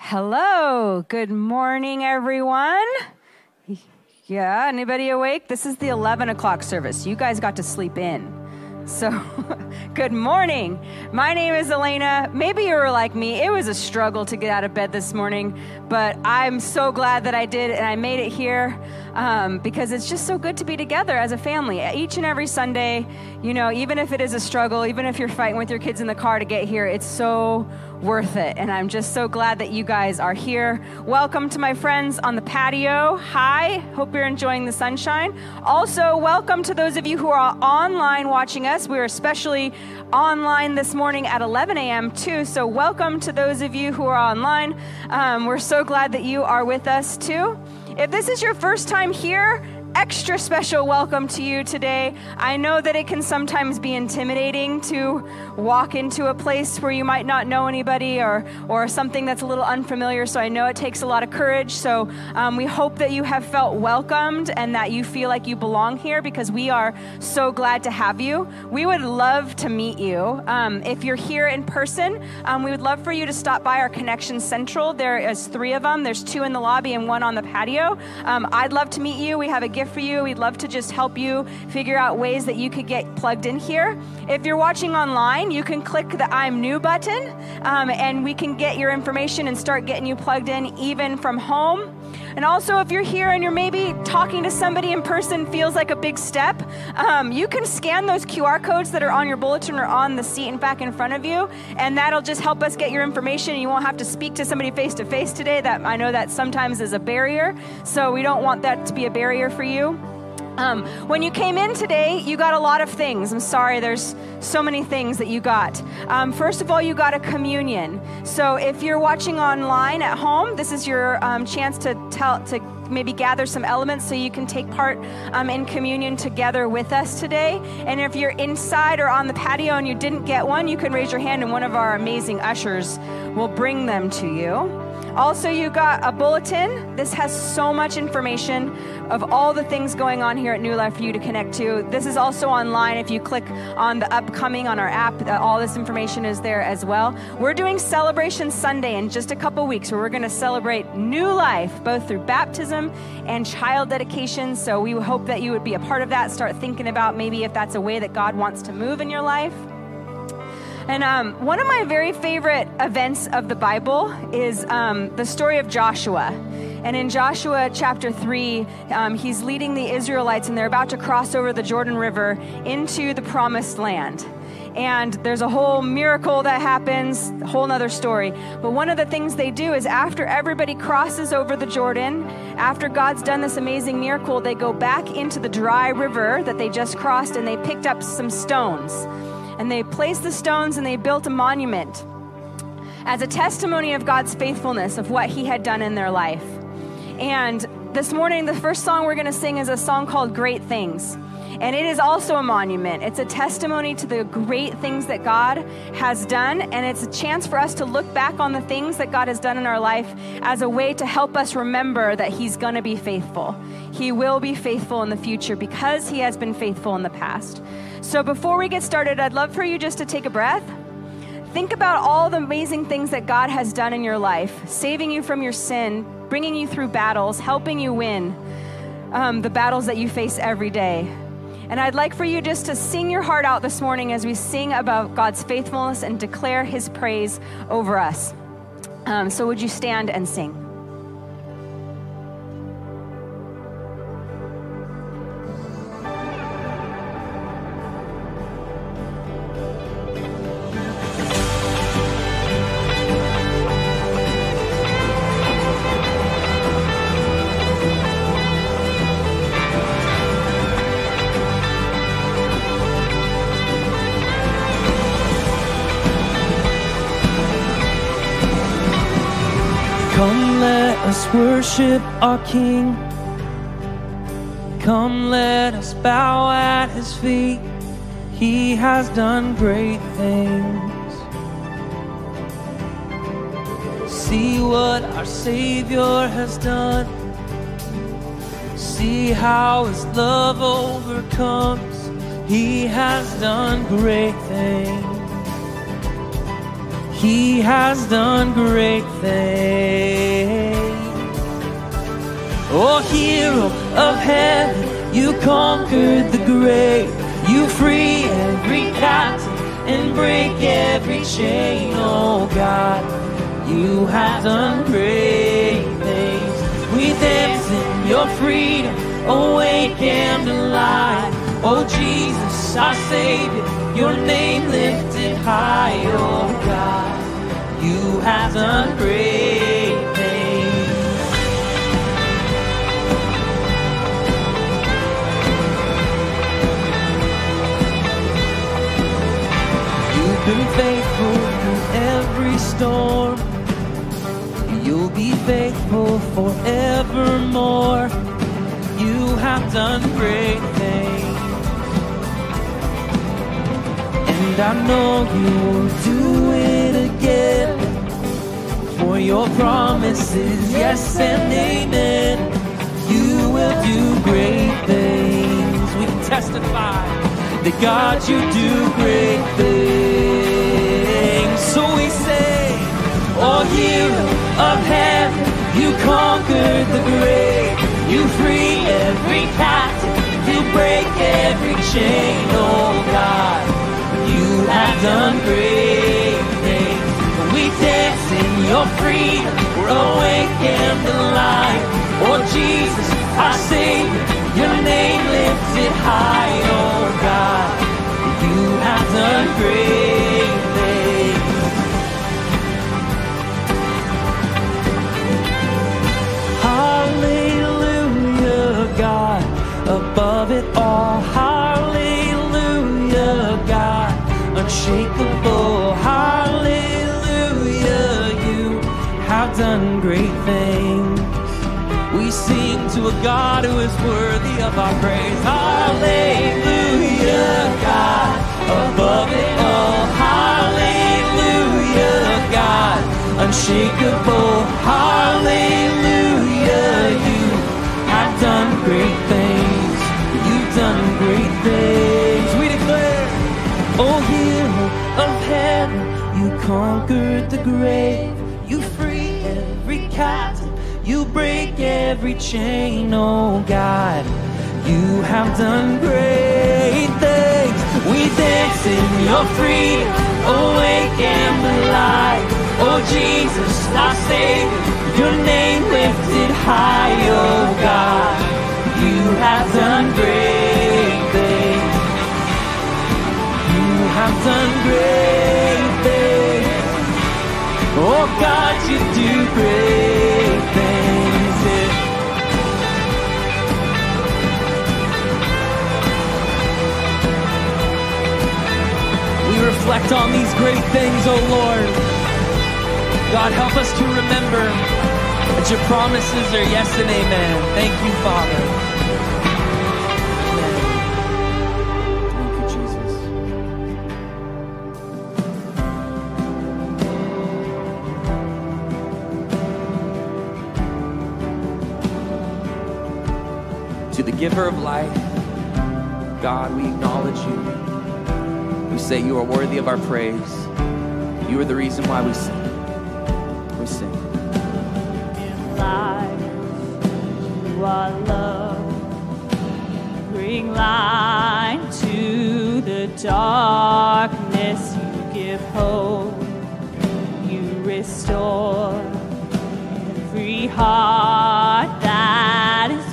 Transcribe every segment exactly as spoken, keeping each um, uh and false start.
Hello, good morning, everyone. Yeah, anybody awake? This is the eleven o'clock service. You guys got to sleep in. So, good morning. My name is Elena. Maybe you were like me. It was a struggle to get out of bed this morning, but I'm so glad that I did and I made it here um, because it's just so good to be together as a family. Each and every Sunday, you know, even if it is a struggle, even if you're fighting with your kids in the car to get here, it's so worth it. And I'm just so glad that you guys are here. Welcome to my friends on the patio. Hi, hope you're enjoying the sunshine. Also, welcome to those of you who are online watching us. We're especially online this morning at eleven a.m. too. So welcome to those of you who are online. Um, we're so glad that you are with us too. If this is your first time here, extra special welcome to you today. I know that it can sometimes be intimidating to walk into a place where you might not know anybody or or something that's a little unfamiliar, so I know it takes a lot of courage. So um, we hope that you have felt welcomed and that you feel like you belong here because we are so glad to have you. We would love to meet you. Um, if you're here in person, um, we would love for you to stop by our Connection Central. There is three of them. There's two in the lobby and one on the patio. Um, I'd love to meet you. We have a gift for you. We'd love to just help you figure out ways that you could get plugged in here. If you're watching online, you can click the I'm New button um, and we can get your information and start getting you plugged in even from home. And also, if you're here and you're maybe talking to somebody in person feels like a big step, um, you can scan those Q R codes that are on your bulletin or on the seat and back in front of you, and that'll just help us get your information. You won't have to speak to somebody face-to-face today. That I know that sometimes is a barrier, so we don't want that to be a barrier for you. Um, when you came in today, you got a lot of things. I'm sorry, there's so many things that you got. Um, first of all, you got a communion. So if you're watching online at home, this is your um, chance to tell to maybe gather some elements so you can take part um, in communion together with us today. And if you're inside or on the patio and you didn't get one, you can raise your hand and one of our amazing ushers will bring them to you. Also, you got a bulletin. This has so much information of all the things going on here at New Life for you to connect to. This is also online. If you click on the upcoming on our app, all this information is there as well. We're doing Celebration Sunday in just a couple weeks where we're going to celebrate new life, both through baptism and child dedication. So we hope that you would be a part of that. Start thinking about maybe if that's a way that God wants to move in your life. And um, one of my very favorite events of the Bible is um, the story of Joshua. And in Joshua chapter three, um, he's leading the Israelites and they're about to cross over the Jordan River into the promised land. And there's a whole miracle that happens, a whole nother story. But one of the things they do is after everybody crosses over the Jordan, after God's done this amazing miracle, they go back into the dry river that they just crossed and they picked up some stones. And they placed the stones and they built a monument as a testimony of God's faithfulness, of what he had done in their life. And this morning, the first song we're going to sing is a song called Great Things. And it is also a monument. It's a testimony to the great things that God has done. And it's a chance for us to look back on the things that God has done in our life as a way to help us remember that he's going to be faithful. He will be faithful in the future because he has been faithful in the past. So before we get started, I'd love for you just to take a breath. Think about all the amazing things that God has done in your life, saving you from your sin, bringing you through battles, helping you win um, the battles that you face every day. And I'd like for you just to sing your heart out this morning as we sing about God's faithfulness and declare his praise over us. Um, so would you stand and sing? Come, let us worship our King. Come, let us bow at his feet. He has done great things. See what our Savior has done. See how his love overcomes. He has done great things. He has done great things. Oh, hero of heaven, you conquered the grave. You free every captive and break every chain. Oh God, you have done great things. We dance in your freedom, awake and alive. Oh Jesus, our Savior, your name lifted high. Oh God, you have done great things. You've been faithful through every storm. You'll be faithful forevermore. You have done great things. And I know you'll do it again. For your promises, yes and amen. You will do great things. We can testify that God, you do great things. So we say, oh hero of heaven, you conquered the grave. You free every captive, you break every chain. Oh God, you have done great things. We dance in your freedom, we're awake and alive. Oh Jesus, our Savior, your name lifted high. Oh God, you have done great things. Hallelujah, God, above it all. Hallelujah, God, unshakable. Hallelujah, you have done great things. We sing to a God who is worthy of our praise. Hallelujah, God, above it all. Hallelujah, God, unshakable. Hallelujah, you have done great things. You've done great things. We declare, oh hero of heaven, you conquered the grave. You free every captive, you break every chain. Oh God, you have done great things. We dance in your freedom, awake and alive. Oh Jesus, our Savior, your name lifted high. Oh God, you have done great things. You have done great things. Oh God, you do great things. Yeah. We reflect on these great things, oh Lord. God, help us to remember that your promises are yes and amen. Thank you, Father. Thank you, Jesus. To the giver of life, God, we acknowledge you. We say you are worthy of our praise. You are the reason why we sing. We sing. In life, you are love. Bring light to the darkness. You give hope. You restore every heart that is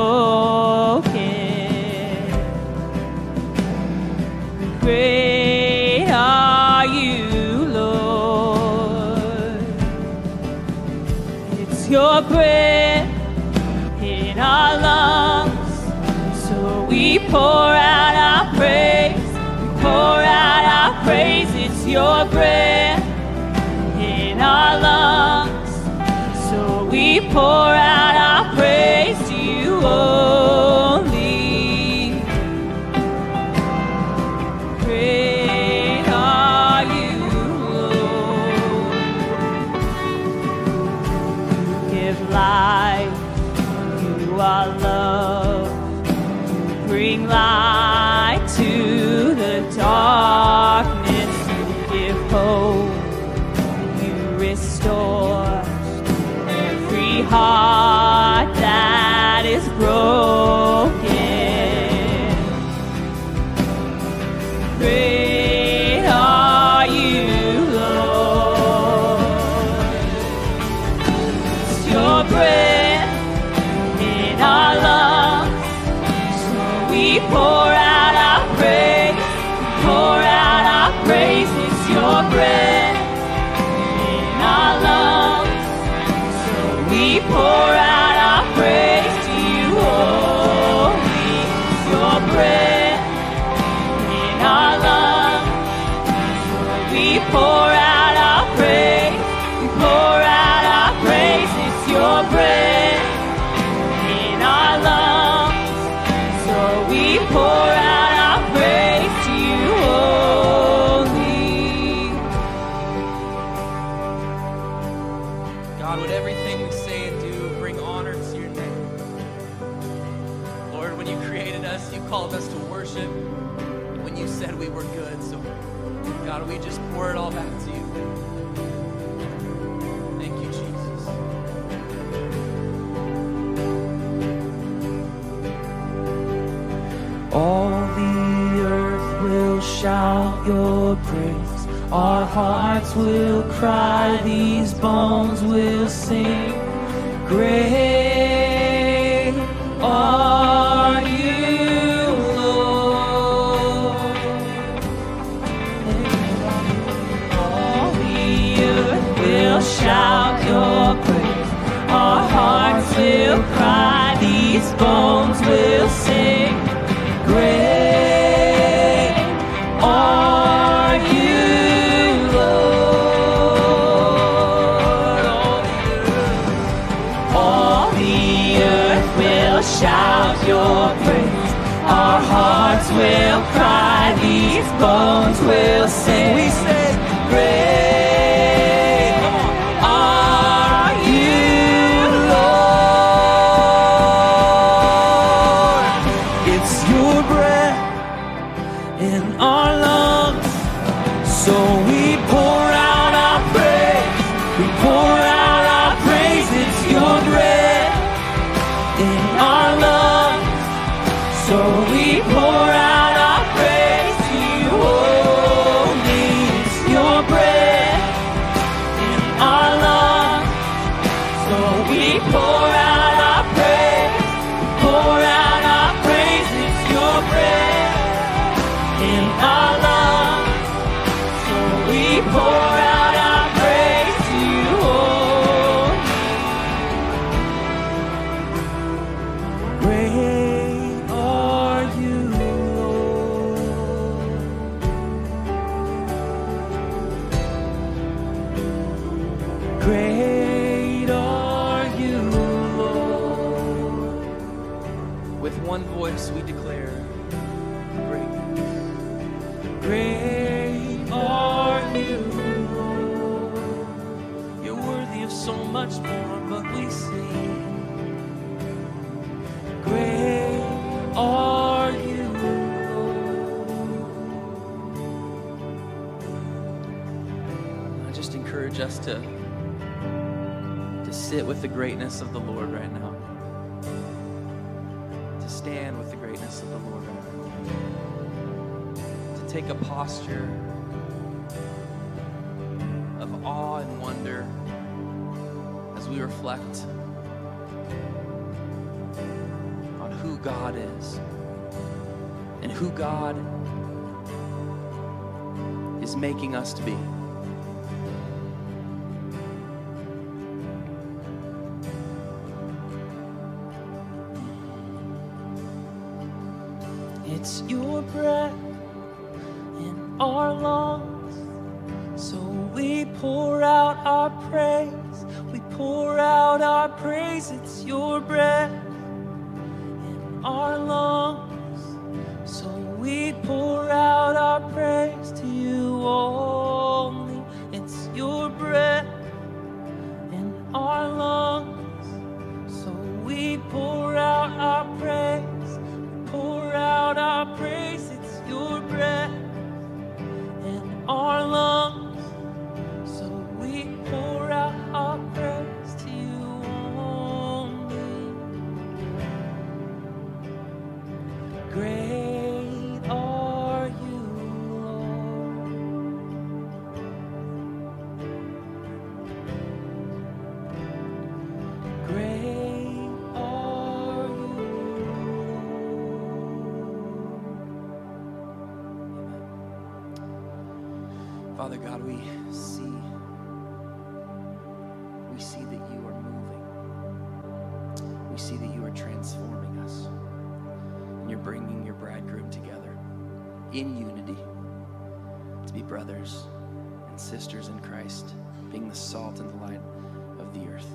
broken. Great are you, Lord. It's your breath in our lungs, so we pour out our praise. We pour out our praise. It's your breath in our lungs, so we pour out our praise to you only. Great are you, Lord. You give life, you are love. You bring light to the darkness. You give hope. restore every heart that is broken. Great are you, Lord. It's your breath in our lungs, so we pour out our praise, pour out our praise. It's your breath in our lungs, so we pour out our praise to you, holy. It's your breath in our lungs, so we pour out our praise, we pour out our praise. It's your breath in our lungs, so we pour out our praise to you, holy. God, would everything we say and do bring honor to your name. Lord, when you created us, you called us to worship. When you said we were good, so God, we just pour it all back to you. Thank you, Jesus. All the earth will shout your praise. Our hearts will cry, these bones will sing. Great are you, Lord. All the earth will shout your praise. Our hearts will cry, these bones will sing. Great are you, Lord. All the earth will shout your praise. Our hearts will cry, these bones will sing. We say, great are you, Lord. It's your breath in our lungs, so we pour out our praise, we pour out our praise. It's your breath in our lungs, so we pour out our praise to you, holy. It's your breath in our lungs, so we pour out our praise, pour out our praise. It's your breath in our lungs, so we pour out our praise to you, holy. Great are you, Lord. Great are you, Lord. With one voice we declare, great. Great are you, Lord. You're worthy of so much more, but we sing. Great are you, Lord. I just encourage us to, to sit with the greatness of the Lord right now. To stand with the greatness of the Lord right now. To take a posture of awe and wonder as we reflect on who God is and who God is making us to be. It's your breath in our lungs, so we pour out our praise. We pour out our praise. It's your breath in our lungs, so we pour out our praise to you only. It's your breath in our lungs, so we pour out our praise. Pour out our praise, it's your breath in our lungs, so we pour Father God, we see, we see that you are moving. We see that you are transforming us. And you're bringing your bridegroom together in unity to be brothers and sisters in Christ, being the salt and the light of the earth.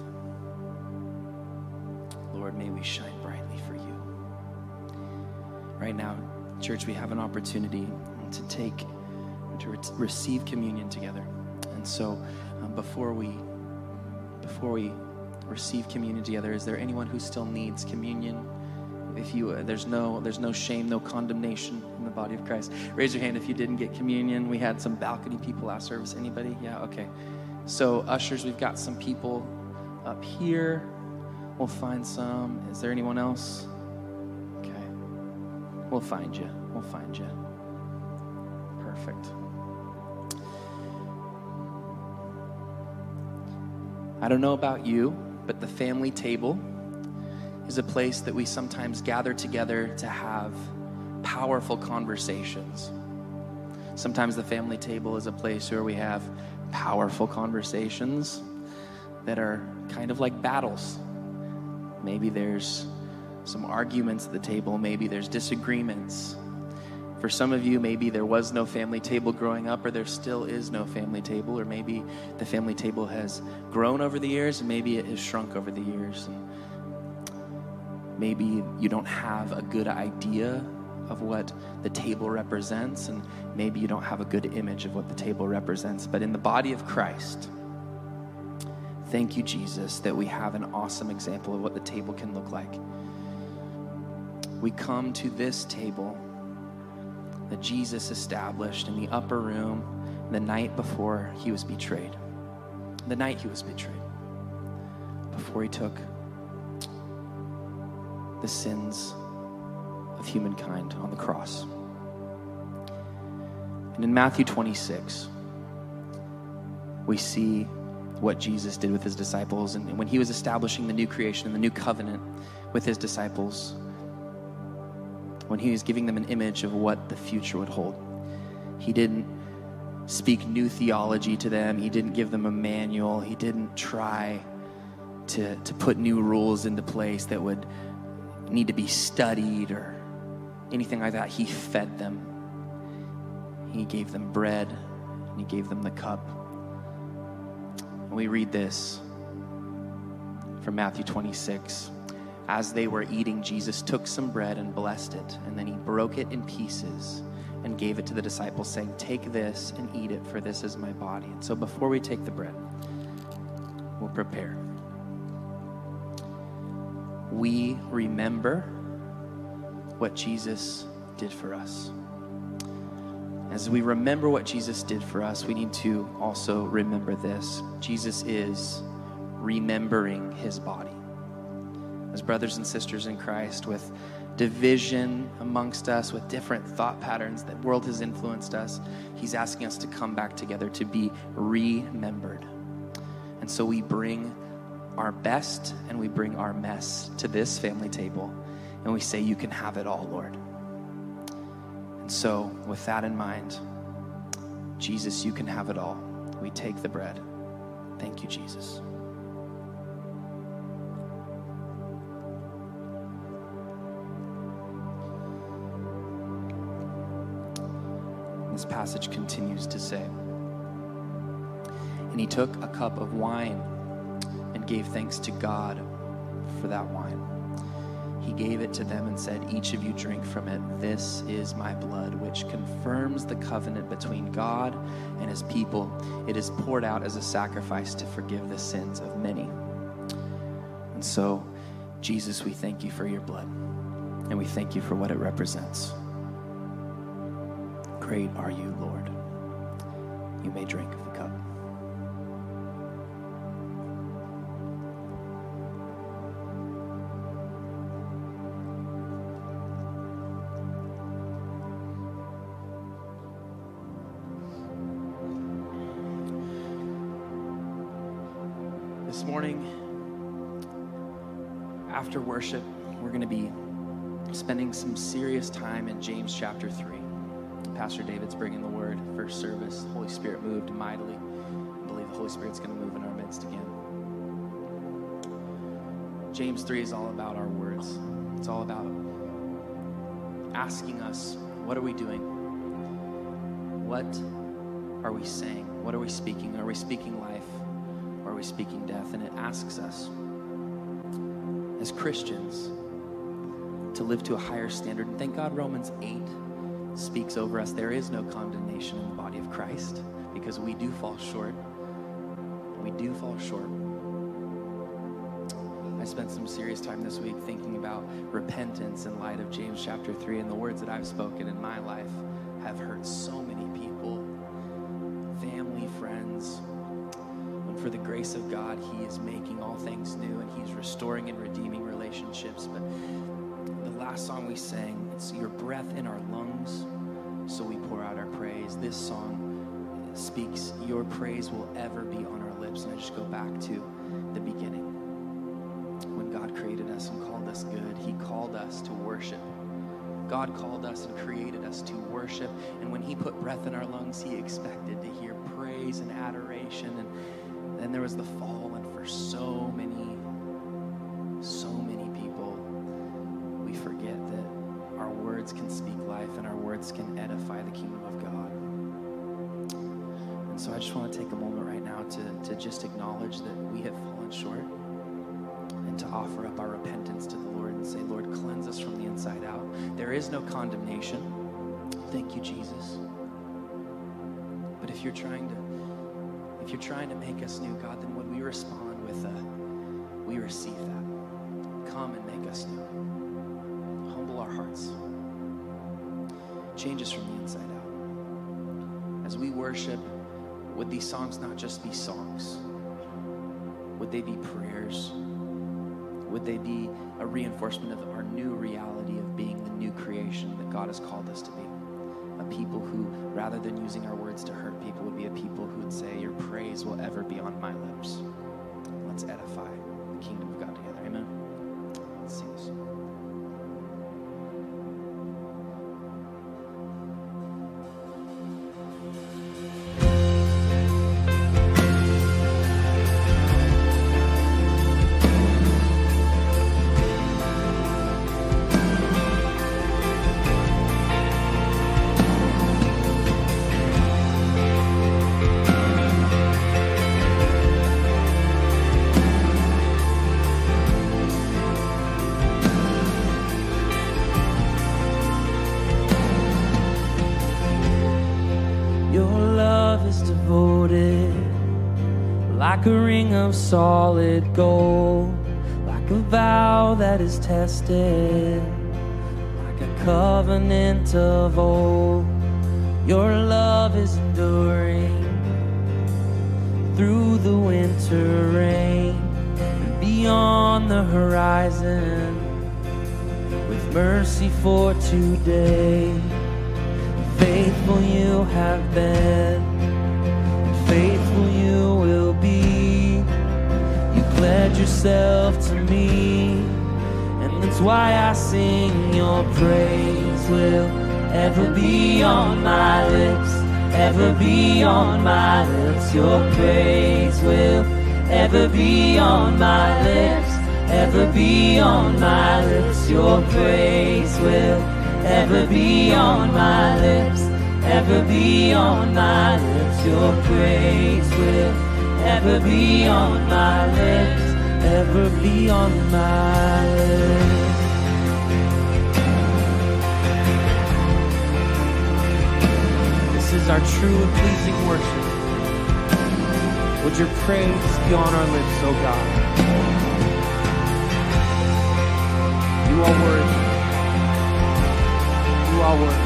Lord, may we shine brightly for you. Right now, church, we have an opportunity to take, to re- receive communion together. And so um, before we, before we receive communion together, is there anyone who still needs communion? If you, uh, there's no, there's no shame, no condemnation in the body of Christ. Raise your hand if you didn't get communion. We had some balcony people last service. Anybody? Yeah, okay. So ushers, we've got some people up here. We'll find some. Is there anyone else? Okay. We'll find you. We'll find you. Perfect. I don't know about you, but the family table is a place that we sometimes gather together to have powerful conversations. Sometimes the family table is a place where we have powerful conversations that are kind of like battles. Maybe there's some arguments at the table. Maybe there's disagreements. For some of you, maybe there was no family table growing up, or there still is no family table, or maybe the family table has grown over the years, and maybe it has shrunk over the years. And maybe you don't have a good idea of what the table represents, and maybe you don't have a good image of what the table represents. But in the body of Christ, thank you, Jesus, that we have an awesome example of what the table can look like. We come to this table that Jesus established in the upper room the night before he was betrayed. The night he was betrayed. Before he took the sins of humankind on the cross. And in Matthew twenty-six, we see what Jesus did with his disciples. And when he was establishing the new creation and the new covenant with his disciples, when he was giving them an image of what the future would hold, he didn't speak new theology to them. He didn't give them a manual. He didn't try to, to put new rules into place that would need to be studied or anything like that. He fed them. He gave them bread, and he gave them the cup. And we read this from Matthew twenty-six. As they were eating, Jesus took some bread and blessed it, and then he broke it in pieces and gave it to the disciples, saying, "Take this and eat it, for this is my body." And so before we take the bread, we'll prepare. We remember what Jesus did for us. As we remember what Jesus did for us, we need to also remember this. Jesus is remembering his body. As brothers and sisters in Christ, with division amongst us, with different thought patterns that the world has influenced us, he's asking us to come back together, to be remembered. And so we bring our best and we bring our mess to this family table, and we say, "You can have it all, Lord." And so with that in mind, Jesus, you can have it all. We take the bread. Thank you, Jesus. This passage continues to say, "And he took a cup of wine and gave thanks to God for that wine. He gave it to them and said, 'Each of you drink from it. This is my blood, which confirms the covenant between God and his people. It is poured out as a sacrifice to forgive the sins of many.'" And so, Jesus, we thank you for your blood, and we thank you for what it represents. Great are you, Lord. You may drink of the cup. This morning, after worship, we're going to be spending some serious time in James chapter three. Pastor David's bringing the word, first service, the Holy Spirit moved mightily. I believe the Holy Spirit's going to move in our midst again. James three is all about our words. It's all about asking us, what are we doing? What are we saying? What are we speaking? Are we speaking life? Or are we speaking death? And it asks us, as Christians, to live to a higher standard. And thank God Romans eight speaks over us. There is no condemnation in the body of Christ because we do fall short. We do fall short. I spent some serious time this week thinking about repentance in light of James chapter three, and the words that I've spoken in my life have hurt so many people, family, friends. And for the grace of God, he is making all things new, and he's restoring and redeeming relationships. But the last song we sang, it's your breath in our lungs, so we pour out our praise. This song speaks, your praise will ever be on our lips. And I just go back to the beginning. When God created us and called us good, he called us to worship. God called us and created us to worship. And when he put breath in our lungs, he expected to hear praise and adoration. And then there was the fall, and for so many, so many people, we forget that our words can speak life and our words can edify the kingdom of God. And so I just want to take a moment right now to, to just acknowledge that we have fallen short, and to offer up our repentance to the Lord and say, Lord, cleanse us from the inside out. There is no condemnation. Thank you, Jesus. But if you're trying to, if you're trying to make us new, God, then would we respond with a, we receive that. Come and make us new. Humble our hearts. Change us from the inside out. As we worship, would these songs not just be songs? Would they be prayers? Would they be a reinforcement of our new reality of being the new creation that God has called us to be? A people who, rather than using our words to hurt people, would be a people who would say, your praise will ever be on my lips. Let's edify the kingdom of God together. Amen. Let's sing this. Like a ring of solid gold, like a vow that is tested, like a covenant of old. Your love is enduring through the winter rain and beyond the horizon, with mercy for today. Faithful you have been, faithful you will be. You pledge yourself to me, and that's why I sing. Your praise will ever be on my lips, ever be on my lips. Your praise will ever be on my lips, ever be on my lips. Your praise will ever be on my lips, ever be on my lips. Your praise will ever be on my lips, ever be on my lips. This is our true and pleasing worship. Would your praise be on our lips, oh God? You are worthy. You are worthy.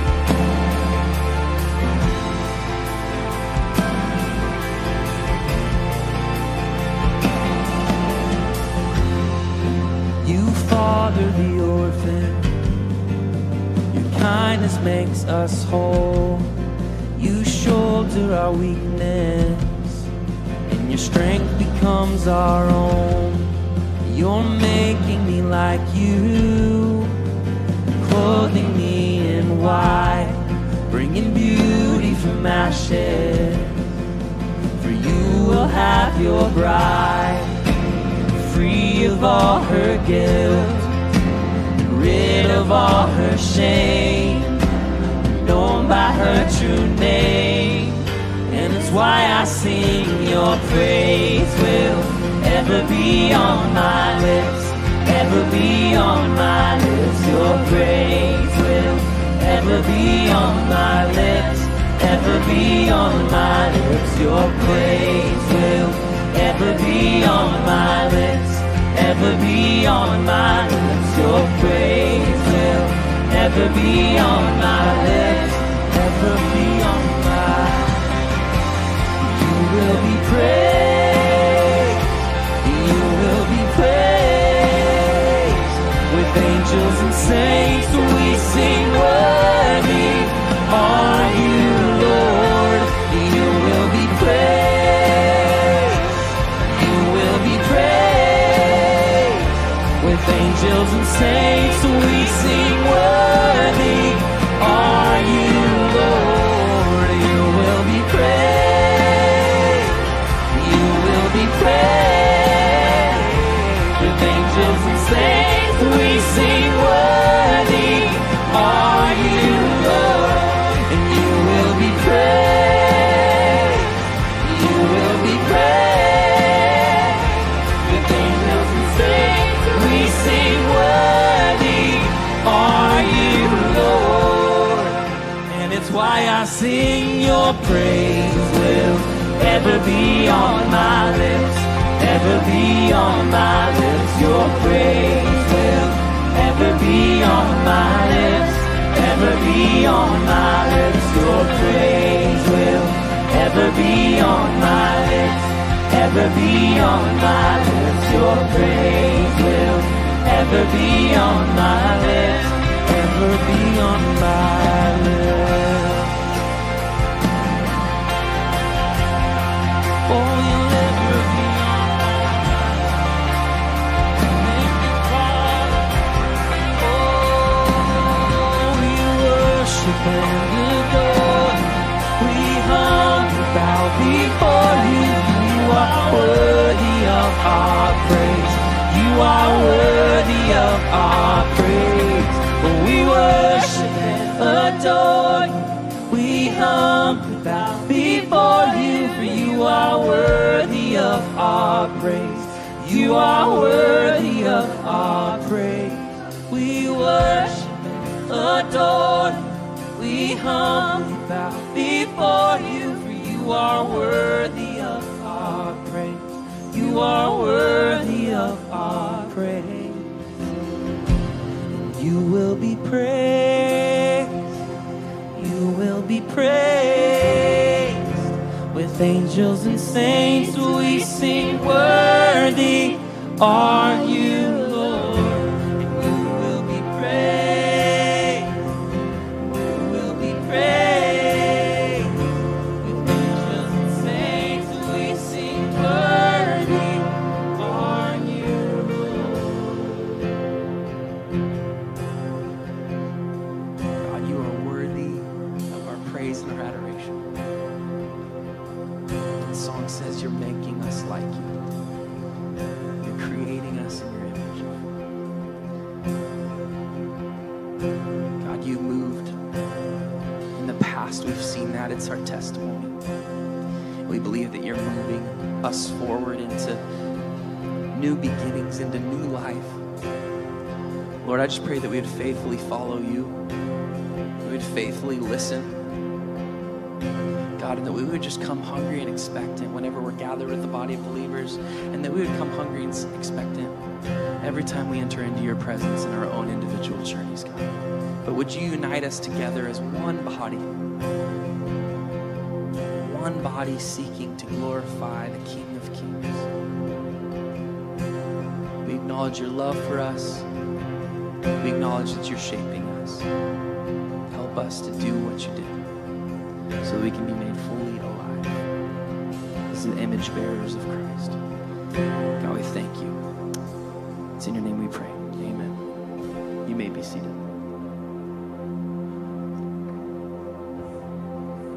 Father the orphan, your kindness makes us whole. You shoulder our weakness, and your strength becomes our own. You're making me like you, clothing me in white, bringing bringing beauty from ashes. For you will have your bride, free of all her guilt, and rid of all her shame, known by her true name. And it's why I sing your praise will ever be on my lips, ever be on my lips. Your praise will ever be on my lips, ever be on my lips. Your praise will ever be on my lips, ever be on my lips. Your praise will ever be on my lips, ever be on my. You will be praised, you will be praised. With angels and saints we sing, worthy are you, Lord. You will be praised, you will be praised. With angels and saints we sing, worthy are you, Lord. You will be praised, you will be praised. With angels and saints we sing, worthy are you, Lord. And you will be praised, you will be praised. With angels and saints we sing, worthy are you, Lord. And it's why I sing your praise will ever be on my lips, ever be on my lips. Your praise will ever be on my lips, ever be on my lips. Your praise will ever be on my lips, ever be on my lips. Your praise will ever be on my lips, ever be on my lips. Oh, you'll ever be on my lips. Thank you, Father. Oh, we worship and adore. We humbly bow before you. You are worthy of our praise. You are worthy of our praise. Oh, we worship and adore you. We humbly bow before you, for you are worthy of our praise. You are worthy of our praise. We worship and adore you. We humbly bow before you, for you are worthy of our praise. You are worthy of our praise. You will be praised, you will be praised. With angels and saints we sing, worthy are you, Lord. And you will be praised, you will be praised. With angels and saints we sing, worthy are you, Lord. God, you are worthy of our praise and our adoration. The song says you're making us like you. You're creating us in your image. God, you moved. In the past, we've seen that. It's our testimony. We believe that you're moving us forward into new beginnings, into new life. Lord, I just pray that we would faithfully follow you. We would faithfully listen. God, and that we would just come hungry and expectant whenever we're gathered with the body of believers, and that we would come hungry and expectant every time we enter into your presence in our own individual journeys, God. But would you unite us together as one body, one body seeking to glorify the King of Kings. We acknowledge your love for us. We acknowledge that you're shaping us. Help us to do what you did so that we can be made fully alive as the image bearers of Christ. God, we thank you. It's in your name we pray. Amen. You may be seated.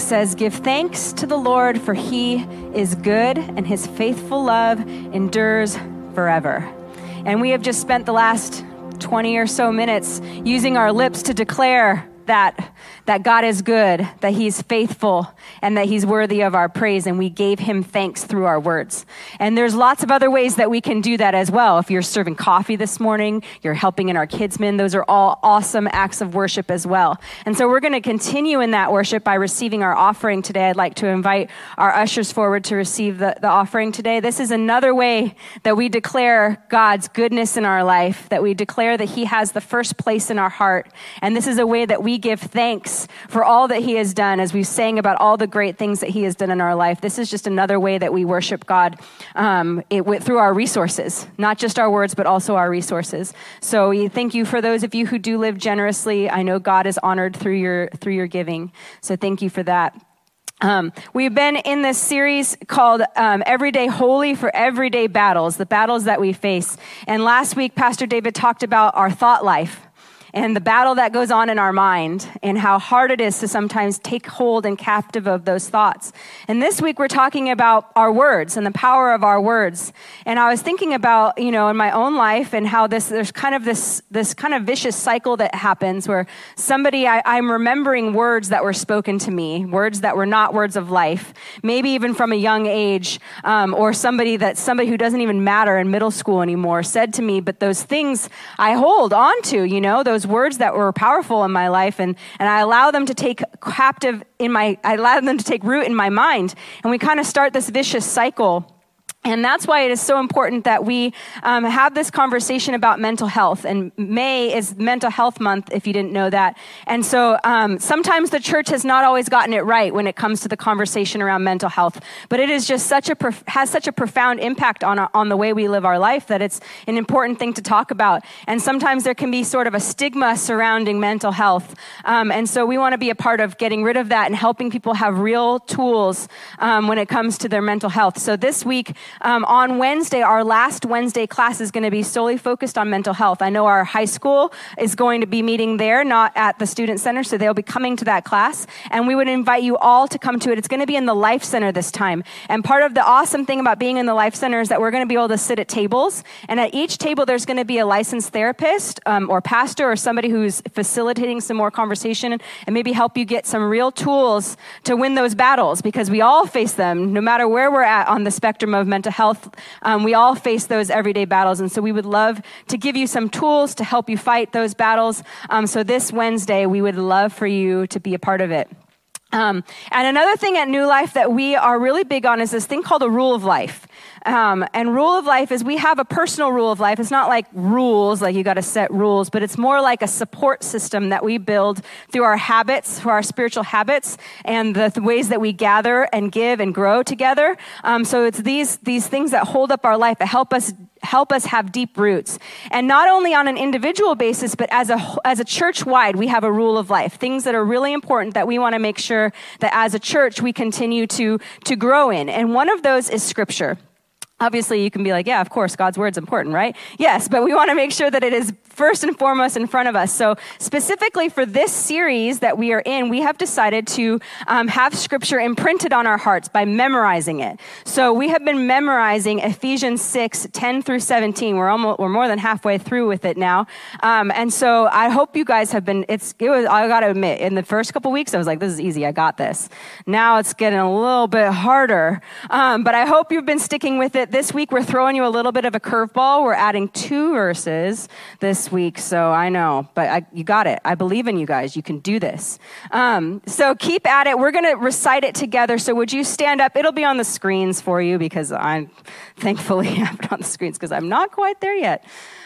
says, "Give thanks to the Lord, for he is good, and his faithful love endures forever." And we have just spent the last twenty or so minutes using our lips to declare that that God is good, that he's faithful, and that he's worthy of our praise, and we gave him thanks through our words. And there's lots of other ways that we can do that as well. If you're serving coffee this morning, you're helping in our kids' min, those are all awesome acts of worship as well. And so we're going to continue in that worship by receiving our offering today. I'd like to invite our ushers forward to receive the, the offering today. This is another way that we declare God's goodness in our life, that we declare that he has the first place in our heart. And this is a way that we give thanks for all that he has done, as we sang about all the great things that he has done in our life. This is just another way that we worship God um, it, through our resources, not just our words, but also our resources. So we thank you for those of you who do live generously. I know God is honored through your through your giving. So thank you for that. Um, we've been in this series called um, Everyday Holy for Everyday Battles, the battles that we face. And last week, Pastor David talked about our thought life and the battle that goes on in our mind, and how hard it is to sometimes take hold and captive of those thoughts. And this week we're talking about our words and the power of our words. And I was thinking about, you know, in my own life, and how this, there's kind of this, this kind of vicious cycle that happens where somebody, I, I'm remembering words that were spoken to me, words that were not words of life, maybe even from a young age, um, or somebody that somebody who doesn't even matter in middle school anymore said to me, but those things I hold on to, you know, those words that were powerful in my life, and, and I allow them to take captive in my, I allow them to take root in my mind. And we kind of start this vicious cycle. And that's why it is so important that we um, have this conversation about mental health. And May is Mental Health Month, if you didn't know that. And so um, sometimes the church has not always gotten it right when it comes to the conversation around mental health. But it is just such a prof- has such a profound impact on our, on the way we live our life that it's an important thing to talk about. And sometimes there can be sort of a stigma surrounding mental health. Um, and so we want to be a part of getting rid of that and helping people have real tools um, when it comes to their mental health. So this week, Um, on Wednesday, our last Wednesday class is going to be solely focused on mental health. I know our high school is going to be meeting there, not at the student center, so they'll be coming to that class. And we would invite you all to come to it. It's going to be in the Life Center this time. And part of the awesome thing about being in the Life Center is that we're going to be able to sit at tables. And at each table, there's going to be a licensed therapist um, or pastor or somebody who's facilitating some more conversation and maybe help you get some real tools to win those battles, because we all face them, no matter where we're at on the spectrum of mental health. Um, we all face those everyday battles. And so we would love to give you some tools to help you fight those battles. Um, so this Wednesday, we would love for you to be a part of it. Um, and another thing at New Life that we are really big on is this thing called a rule of life. Um, and rule of life is we have a personal rule of life. It's not like rules, like you got to set rules, but it's more like a support system that we build through our habits, through our spiritual habits, and the th- ways that we gather and give and grow together. Um, so it's these these things that hold up our life, that help us help us have deep roots. And not only on an individual basis, but as a as a church-wide, we have a rule of life, things that are really important that we want to make sure that as a church we continue to to grow in. And one of those is Scripture. Obviously, you can be like, yeah, of course, God's word's important, right? Yes, but we want to make sure that it is first and foremost in front of us. So specifically for this series that we are in, we have decided to um, have Scripture imprinted on our hearts by memorizing it. So we have been memorizing Ephesians six, ten through seventeen. We're almost, we're more than halfway through with it now. Um, and so I hope you guys have been, it's, it was, I got to admit, in the first couple weeks, I was like, this is easy, I got this. Now it's getting a little bit harder. Um, but I hope you've been sticking with it. This week, we're throwing you a little bit of a curveball. We're adding two verses this week, so I know, but I, you got it. I believe in you guys. You can do this. Um, so keep at it. We're going to recite it together, so would you stand up? It'll be on the screens for you, because I thankfully have it on the screens, because I'm not quite there yet.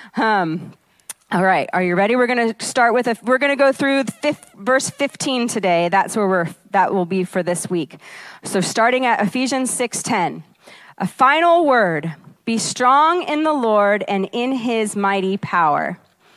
Um, all right, are you ready? We're going to start with, a, we're going to go through the fifth, verse fifteen today. That's where we're, that will be for this week. So starting at Ephesians six ten. A final word, be strong in the Lord and in his mighty power.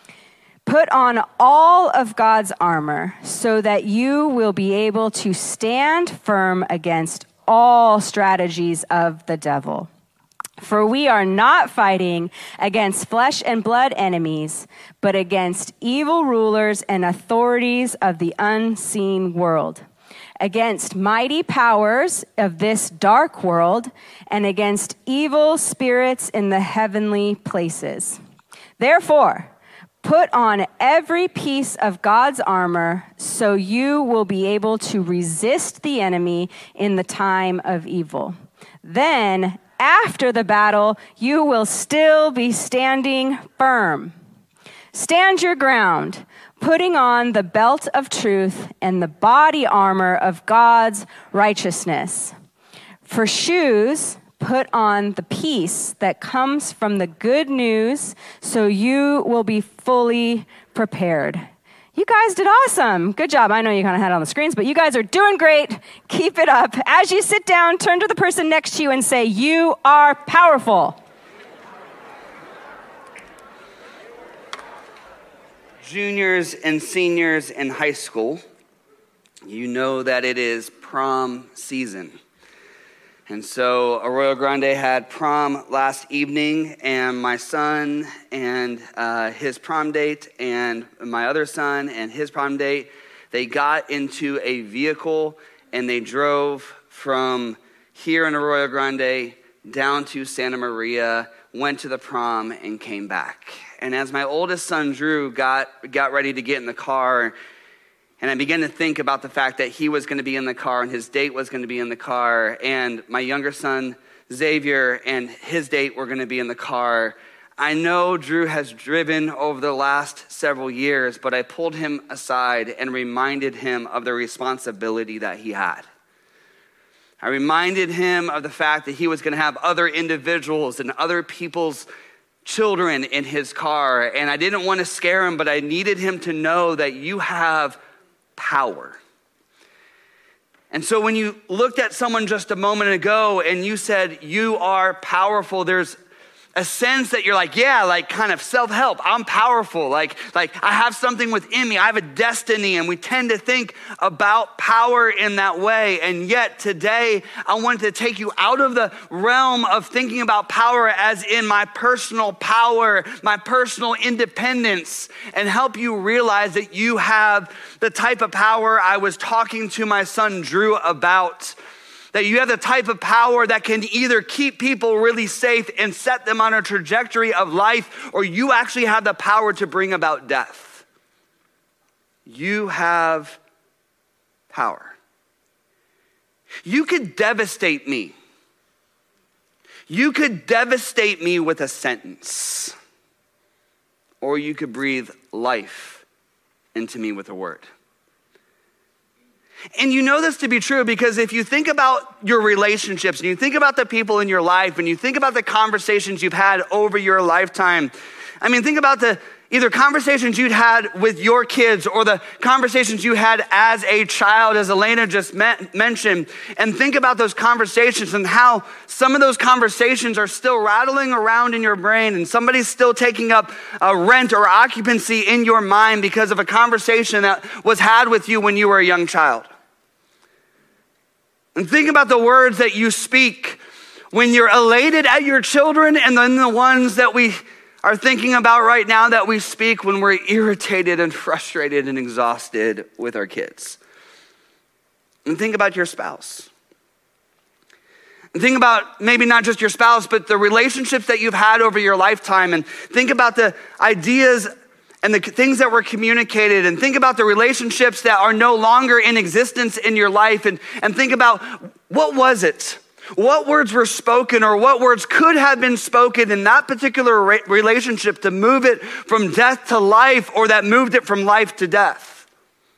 Put on all of God's armor so that you will be able to stand firm against all strategies of the devil. For we are not fighting against flesh and blood enemies, but against evil rulers and authorities of the unseen world, against mighty powers of this dark world and against evil spirits in the heavenly places. Therefore, put on every piece of God's armor so you will be able to resist the enemy in the time of evil. Then, after the battle, you will still be standing firm. Stand your ground, putting on the belt of truth and the body armor of God's righteousness. For shoes, put on the peace that comes from the good news so you will be fully prepared. You guys did awesome. Good job. I know you kind of had it on the screens, but you guys are doing great. Keep it up. As you sit down, turn to the person next to you and say, "You are powerful." Juniors and seniors in high school, you know that it is prom season. And so Arroyo Grande had prom last evening, and my son and uh, his prom date and my other son and his prom date, they got into a vehicle and they drove from here in Arroyo Grande down to Santa Maria, went to the prom, and came back. And as my oldest son, Drew, got, got ready to get in the car, and I began to think about the fact that he was going to be in the car and his date was going to be in the car, and my younger son, Xavier, and his date were going to be in the car. I know Drew has driven over the last several years, but I pulled him aside and reminded him of the responsibility that he had. I reminded him of the fact that he was going to have other individuals and other people's children in his car, and I didn't want to scare him, but I needed him to know that you have power. And so when you looked at someone just a moment ago and you said, "You are powerful," there's a sense that you're like, yeah, like kind of self-help. I'm powerful. Like, like I have something within me. I have a destiny, and we tend to think about power in that way. And yet today, I wanted to take you out of the realm of thinking about power as in my personal power, my personal independence, and help you realize that you have the type of power I was talking to my son Drew about. That you have the type of power that can either keep people really safe and set them on a trajectory of life, or you actually have the power to bring about death. You have power. You could devastate me. You could devastate me with a sentence, or you could breathe life into me with a word. And you know this to be true because if you think about your relationships and you think about the people in your life and you think about the conversations you've had over your lifetime, I mean, think about the either conversations you'd had with your kids or the conversations you had as a child, as Elena just met, mentioned, and think about those conversations and how some of those conversations are still rattling around in your brain and somebody's still taking up a rent or occupancy in your mind because of a conversation that was had with you when you were a young child. And think about the words that you speak when you're elated at your children, and then the ones that we are thinking about right now that we speak when we're irritated and frustrated and exhausted with our kids. And think about your spouse. And think about maybe not just your spouse, but the relationships that you've had over your lifetime. And think about the ideas and the things that were communicated, and think about the relationships that are no longer in existence in your life, and, and think about what was it? What words were spoken, or what words could have been spoken in that particular re- relationship to move it from death to life, or that moved it from life to death?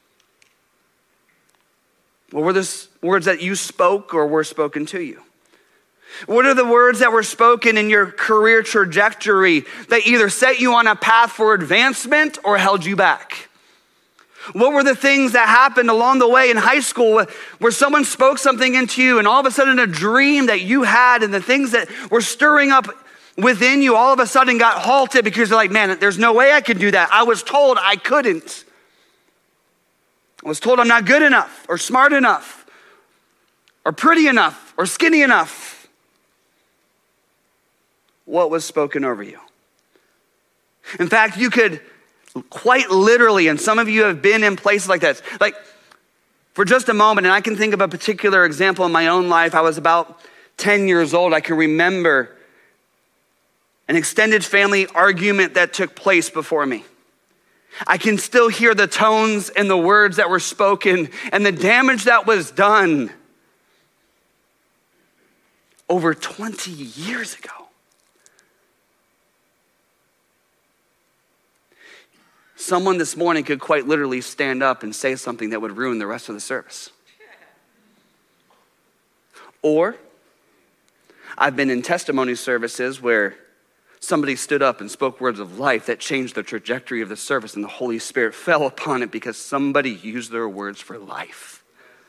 What were the words that you spoke or were spoken to you? What are the words that were spoken in your career trajectory that either set you on a path for advancement or held you back? What were the things that happened along the way in high school where someone spoke something into you and all of a sudden a dream that you had and the things that were stirring up within you all of a sudden got halted because you're like, man, there's no way I could do that. I was told I couldn't. I was told I'm not good enough or smart enough or pretty enough or skinny enough. What was spoken over you? In fact, you could quite literally, and some of you have been in places like this, like for just a moment, and I can think of a particular example in my own life. I was about ten years old. I can remember an extended family argument that took place before me. I can still hear the tones and the words that were spoken and the damage that was done over twenty years ago. Someone this morning could quite literally stand up and say something that would ruin the rest of the service. Or I've been in testimony services where somebody stood up and spoke words of life that changed the trajectory of the service, and the Holy Spirit fell upon it because somebody used their words for life.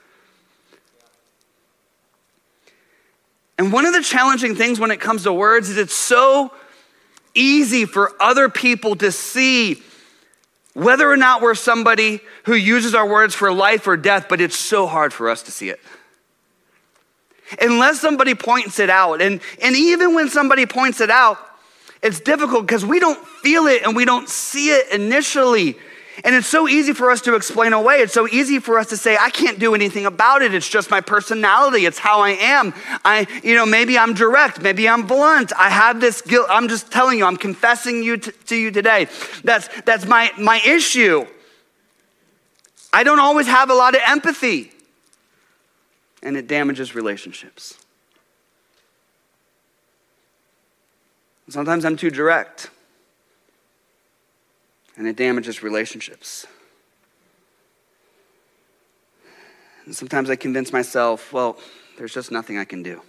And one of the challenging things when it comes to words is it's so easy for other people to see whether or not we're somebody who uses our words for life or death, but it's so hard for us to see it. Unless somebody points it out. And, and even when somebody points it out, it's difficult because we don't feel it and we don't see it initially. And it's so easy for us to explain away. It's so easy for us to say, I can't do anything about it. It's just my personality. It's how I am. I, you know, maybe I'm direct. Maybe I'm blunt. I have this guilt. I'm just telling you, I'm confessing you t- to you today. That's, that's my, my issue. I don't always have a lot of empathy. And it damages relationships. Sometimes I'm too direct. And it damages relationships. And sometimes I convince myself, well, there's just nothing I can do.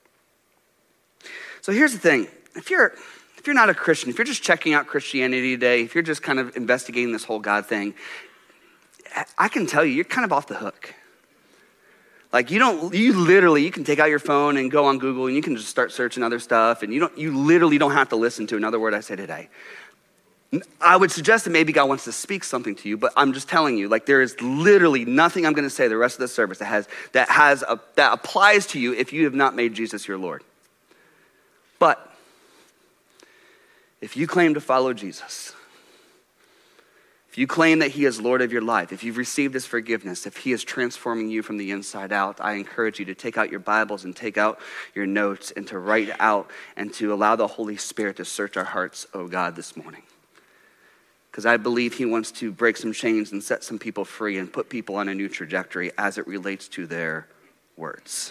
So here's the thing. If you're if you're not a Christian, if you're just checking out Christianity today, if you're just kind of investigating this whole God thing, I can tell you, you're kind of off the hook. Like you don't, you literally, you can take out your phone and go on Google and you can just start searching other stuff, and you don't, you literally don't have to listen to another word I say today. I would suggest that maybe God wants to speak something to you, but I'm just telling you, like there is literally nothing I'm going to say the rest of the service that has that has a, that applies to you if you have not made Jesus your Lord. But if you claim to follow Jesus, if you claim that he is Lord of your life, if you've received his forgiveness, if he is transforming you from the inside out, I encourage you to take out your Bibles and take out your notes and to write out and to allow the Holy Spirit to search our hearts, oh God, this morning. Because I believe he wants to break some chains and set some people free and put people on a new trajectory as it relates to their words.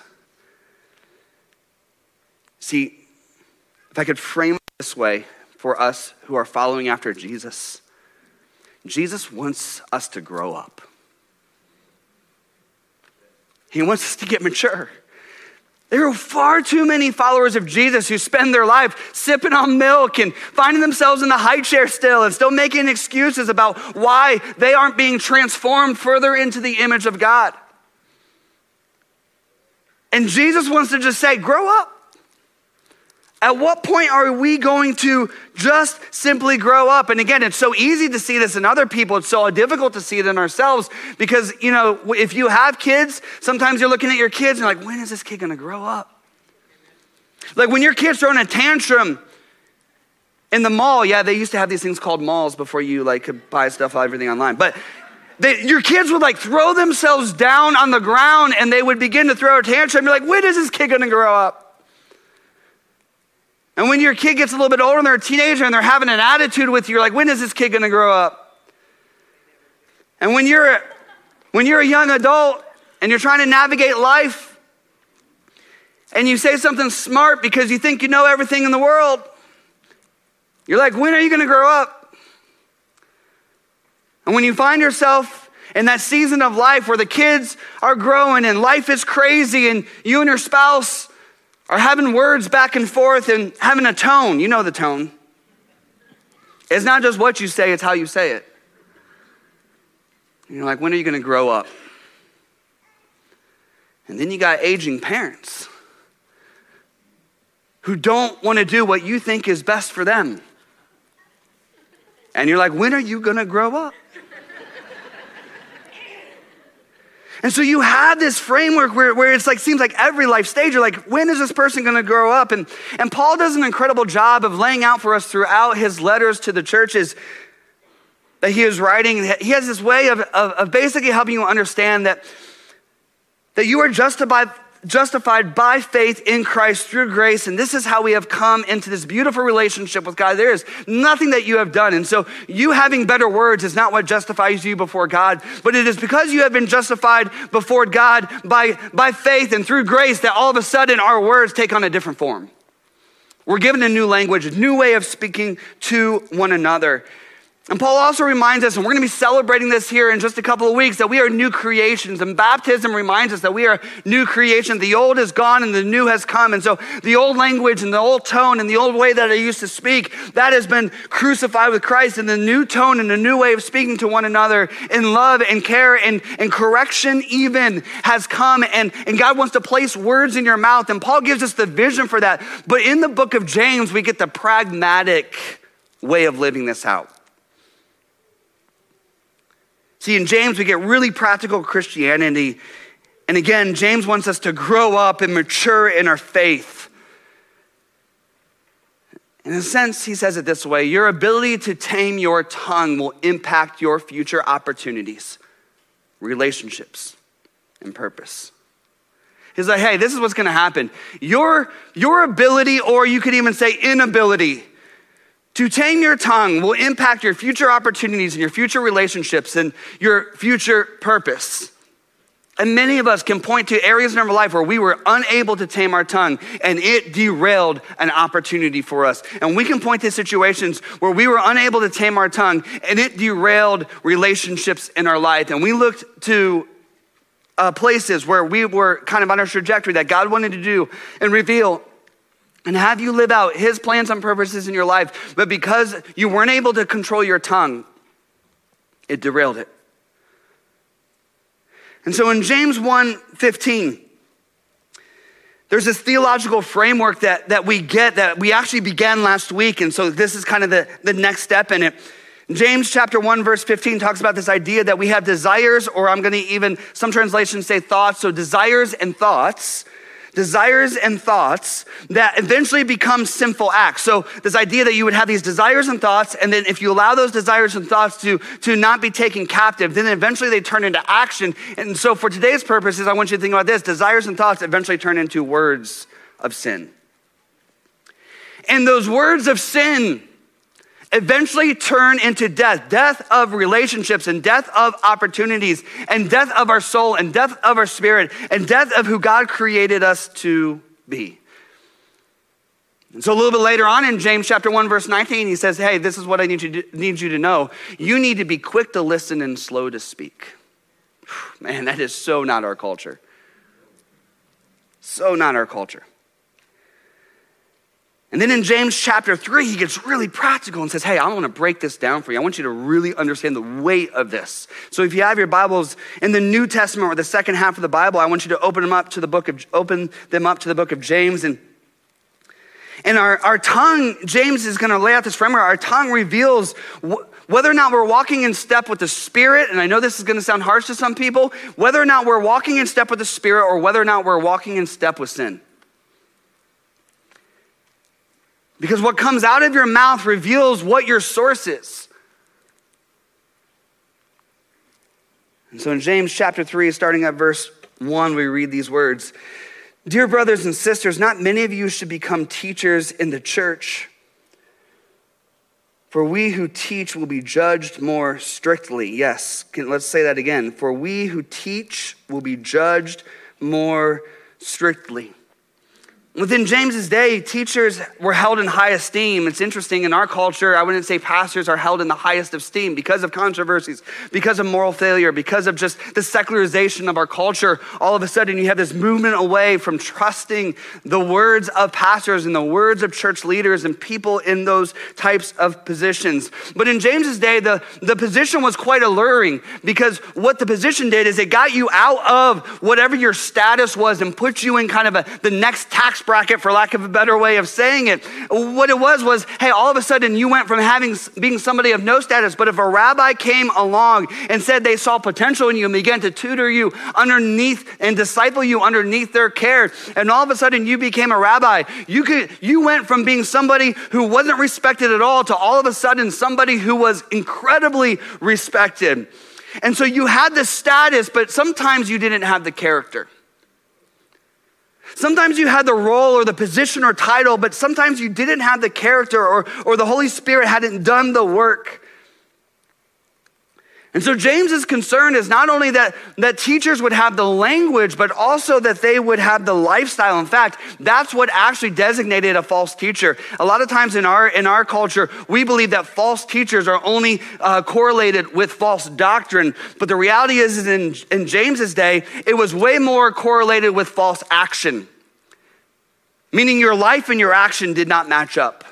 See, if I could frame it this way for us who are following after Jesus, Jesus wants us to grow up. He wants us to get mature. There are far too many followers of Jesus who spend their life sipping on milk and finding themselves in the high chair still and still making excuses about why they aren't being transformed further into the image of God. And Jesus wants to just say, grow up. At what point are we going to just simply grow up? And again, it's so easy to see this in other people. It's so difficult to see it in ourselves because, you know, if you have kids, sometimes you're looking at your kids and you're like, when is this kid going to grow up? Like when your kid's throwing a tantrum in the mall. Yeah, they used to have these things called malls before you like could buy stuff, everything online. But they, your kids would like throw themselves down on the ground and they would begin to throw a tantrum. You're like, when is this kid going to grow up? And when your kid gets a little bit older and they're a teenager and they're having an attitude with you, you're like, when is this kid going to grow up? And when you're, when you're a young adult and you're trying to navigate life and you say something smart because you think you know everything in the world, you're like, when are you going to grow up? And when you find yourself in that season of life where the kids are growing and life is crazy and you and your spouse are having words back and forth and having a tone. You know the tone. It's not just what you say, it's how you say it. And you're like, when are you going to grow up? And then you got aging parents who don't want to do what you think is best for them. And you're like, when are you going to grow up? And so you have this framework where, where it's like, seems like every life stage, you're like, when is this person going to grow up? And, and Paul does an incredible job of laying out for us throughout his letters to the churches that he is writing. He has this way of, of, of basically helping you understand that that you are justified justified by faith in Christ through grace. And this is how we have come into this beautiful relationship with God. There is nothing that you have done. And so you having better words is not what justifies you before God, but it is because you have been justified before God by, by faith and through grace that all of a sudden our words take on a different form. We're given a new language, a new way of speaking to one another. And Paul also reminds us, and we're going to be celebrating this here in just a couple of weeks, that we are new creations. And baptism reminds us that we are new creations. The old is gone and the new has come. And so the old language and the old tone and the old way that I used to speak, that has been crucified with Christ. And the new tone and the new way of speaking to one another in love and care and, and correction even has come. And, and God wants to place words in your mouth. And Paul gives us the vision for that. But in the book of James, we get the pragmatic way of living this out. See, in James, we get really practical Christianity. And again, James wants us to grow up and mature in our faith. In a sense, he says it this way: your ability to tame your tongue will impact your future opportunities, relationships, and purpose. He's like, hey, this is what's gonna happen. Your, your ability, or you could even say inability, to tame your tongue will impact your future opportunities and your future relationships and your future purpose. And many of us can point to areas in our life where we were unable to tame our tongue and it derailed an opportunity for us. And we can point to situations where we were unable to tame our tongue and it derailed relationships in our life. And we looked to uh, places where we were kind of on our trajectory that God wanted to do and reveal and have you live out his plans and purposes in your life. But because you weren't able to control your tongue, it derailed it. And so in James one fifteen, there's this theological framework that, that we get that we actually began last week. And so this is kind of the, the next step in it. James chapter one, verse fifteen talks about this idea that we have desires, or I'm going to even, some translations say thoughts. So desires and thoughts. Desires and thoughts that eventually become sinful acts. So this idea that you would have these desires and thoughts, and then if you allow those desires and thoughts to, to not be taken captive, then eventually they turn into action. And so for today's purposes, I want you to think about this. Desires and thoughts eventually turn into words of sin. And those words of sin eventually turn into death, death of relationships and death of opportunities and death of our soul and death of our spirit and death of who God created us to be. And so a little bit later on in James chapter one, verse nineteen, he says, hey, this is what I need you to, need you to know. You need to be quick to listen and slow to speak. Man, that is so not our culture. So not our culture. And then in James chapter three, he gets really practical and says, hey, I want to break this down for you. I want you to really understand the weight of this. So if you have your Bibles in the New Testament or the second half of the Bible, I want you to open them up to the book of, open them up to the book of James. And, and our, our tongue, James is going to lay out this framework. Our tongue reveals wh- whether or not we're walking in step with the Spirit. And I know this is going to sound harsh to some people, whether or not we're walking in step with the Spirit or whether or not we're walking in step with sin. Because what comes out of your mouth reveals what your source is. And so in James chapter three, starting at verse one, we read these words. Dear brothers and sisters, not many of you should become teachers in the church, for we who teach will be judged more strictly. Yes, let's say that again. For we who teach will be judged more strictly. Within James's day, teachers were held in high esteem. It's interesting, in our culture, I wouldn't say pastors are held in the highest esteem because of controversies, because of moral failure, because of just the secularization of our culture. All of a sudden, you have this movement away from trusting the words of pastors and the words of church leaders and people in those types of positions. But in James's day, the, the position was quite alluring because what the position did is it got you out of whatever your status was and put you in kind of a, the next tax bracket, for lack of a better way of saying it. What it was was, hey, all of a sudden you went from having being somebody of no status, but if a rabbi came along and said they saw potential in you and began to tutor you underneath and disciple you underneath their care, and all of a sudden you became a rabbi, you could you went from being somebody who wasn't respected at all to all of a sudden somebody who was incredibly respected. And so you had the status, but sometimes you didn't have the character. Sometimes you had the role or the position or title, but sometimes you didn't have the character or, or the Holy Spirit hadn't done the work. And so James's concern is not only that, that teachers would have the language, but also that they would have the lifestyle. In fact, that's what actually designated a false teacher. A lot of times in our, in our culture, we believe that false teachers are only uh, correlated with false doctrine. But the reality is, is in, in James's day, it was way more correlated with false action. Meaning your life and your action did not match up.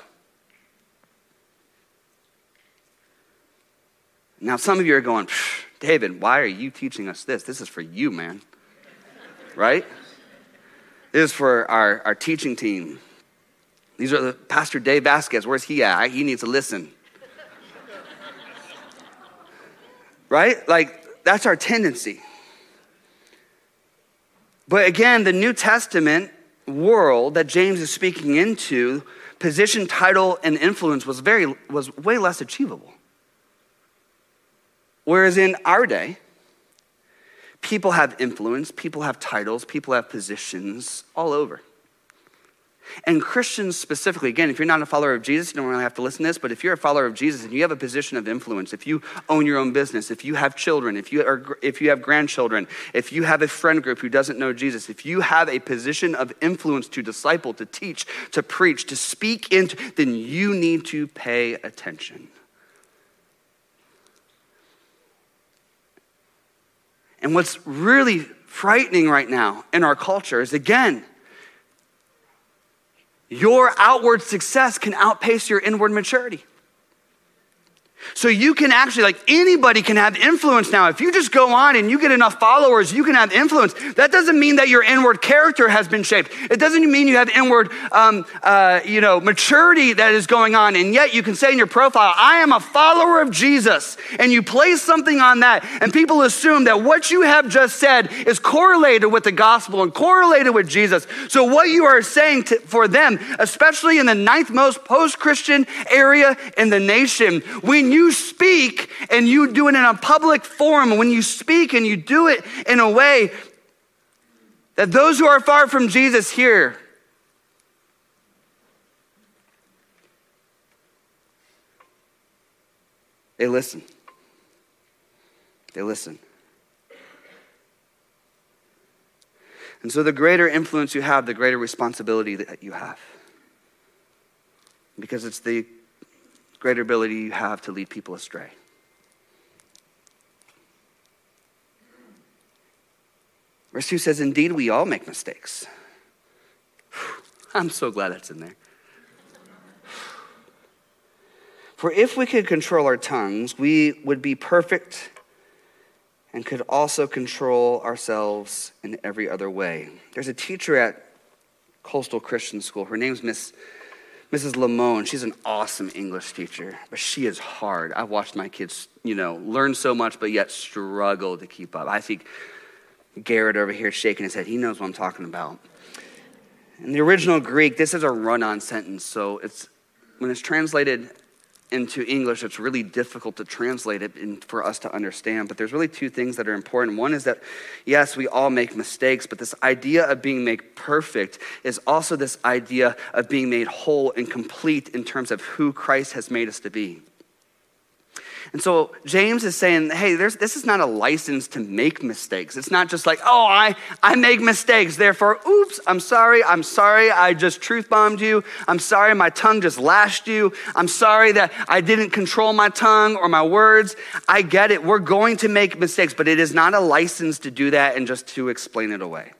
Now, some of you are going, David, why are you teaching us this? This is for you, man. Right? This is for our, our teaching team. These are the Pastor Dave Vasquez. Where's he at? He needs to listen. Right? Like, that's our tendency. But again, the New Testament world that James is speaking into, position, title, and influence was very was way less achievable. Whereas in our day, people have influence, people have titles, people have positions all over. And Christians specifically, again, if you're not a follower of Jesus, you don't really have to listen to this, but if you're a follower of Jesus and you have a position of influence, if you own your own business, if you have children, if you are, if you have grandchildren, if you have a friend group who doesn't know Jesus, if you have a position of influence to disciple, to teach, to preach, to speak into, then you need to pay attention. And what's really frightening right now in our culture is, again, your outward success can outpace your inward maturity. So you can actually, like anybody can have influence now. If you just go on and you get enough followers, you can have influence. That doesn't mean that your inward character has been shaped. It doesn't mean you have inward, um, uh, you know, maturity that is going on. And yet you can say in your profile, I am a follower of Jesus. And you place something on that. And people assume that what you have just said is correlated with the gospel and correlated with Jesus. So what you are saying to, for them, especially in the ninth most post-Christian area in the nation, when you speak and you do it in a public forum, when you speak and you do it in a way that those who are far from Jesus hear, they listen. They listen. And so the greater influence you have, the greater responsibility that you have. Because it's the greater ability you have to lead people astray. Verse two says, indeed, we all make mistakes. I'm so glad that's in there. For if we could control our tongues, we would be perfect and could also control ourselves in every other way. There's a teacher at Coastal Christian School. Her name's Miss Missus Lamone. She's an awesome English teacher, but she is hard. I've watched my kids, you know, learn so much, but yet struggle to keep up. I think Garrett over here shaking his head. He knows what I'm talking about. In the original Greek, this is a run-on sentence, so it's when it's translated into English, it's really difficult to translate it and for us to understand. But there's really two things that are important. One is that, yes, we all make mistakes, but this idea of being made perfect is also this idea of being made whole and complete in terms of who Christ has made us to be. And so James is saying, hey, there's, this is not a license to make mistakes. It's not just like, oh, I, I make mistakes. Therefore, oops, I'm sorry. I'm sorry. I just truth bombed you. I'm sorry. My tongue just lashed you. I'm sorry that I didn't control my tongue or my words. I get it. We're going to make mistakes, but it is not a license to do that and just to explain it away.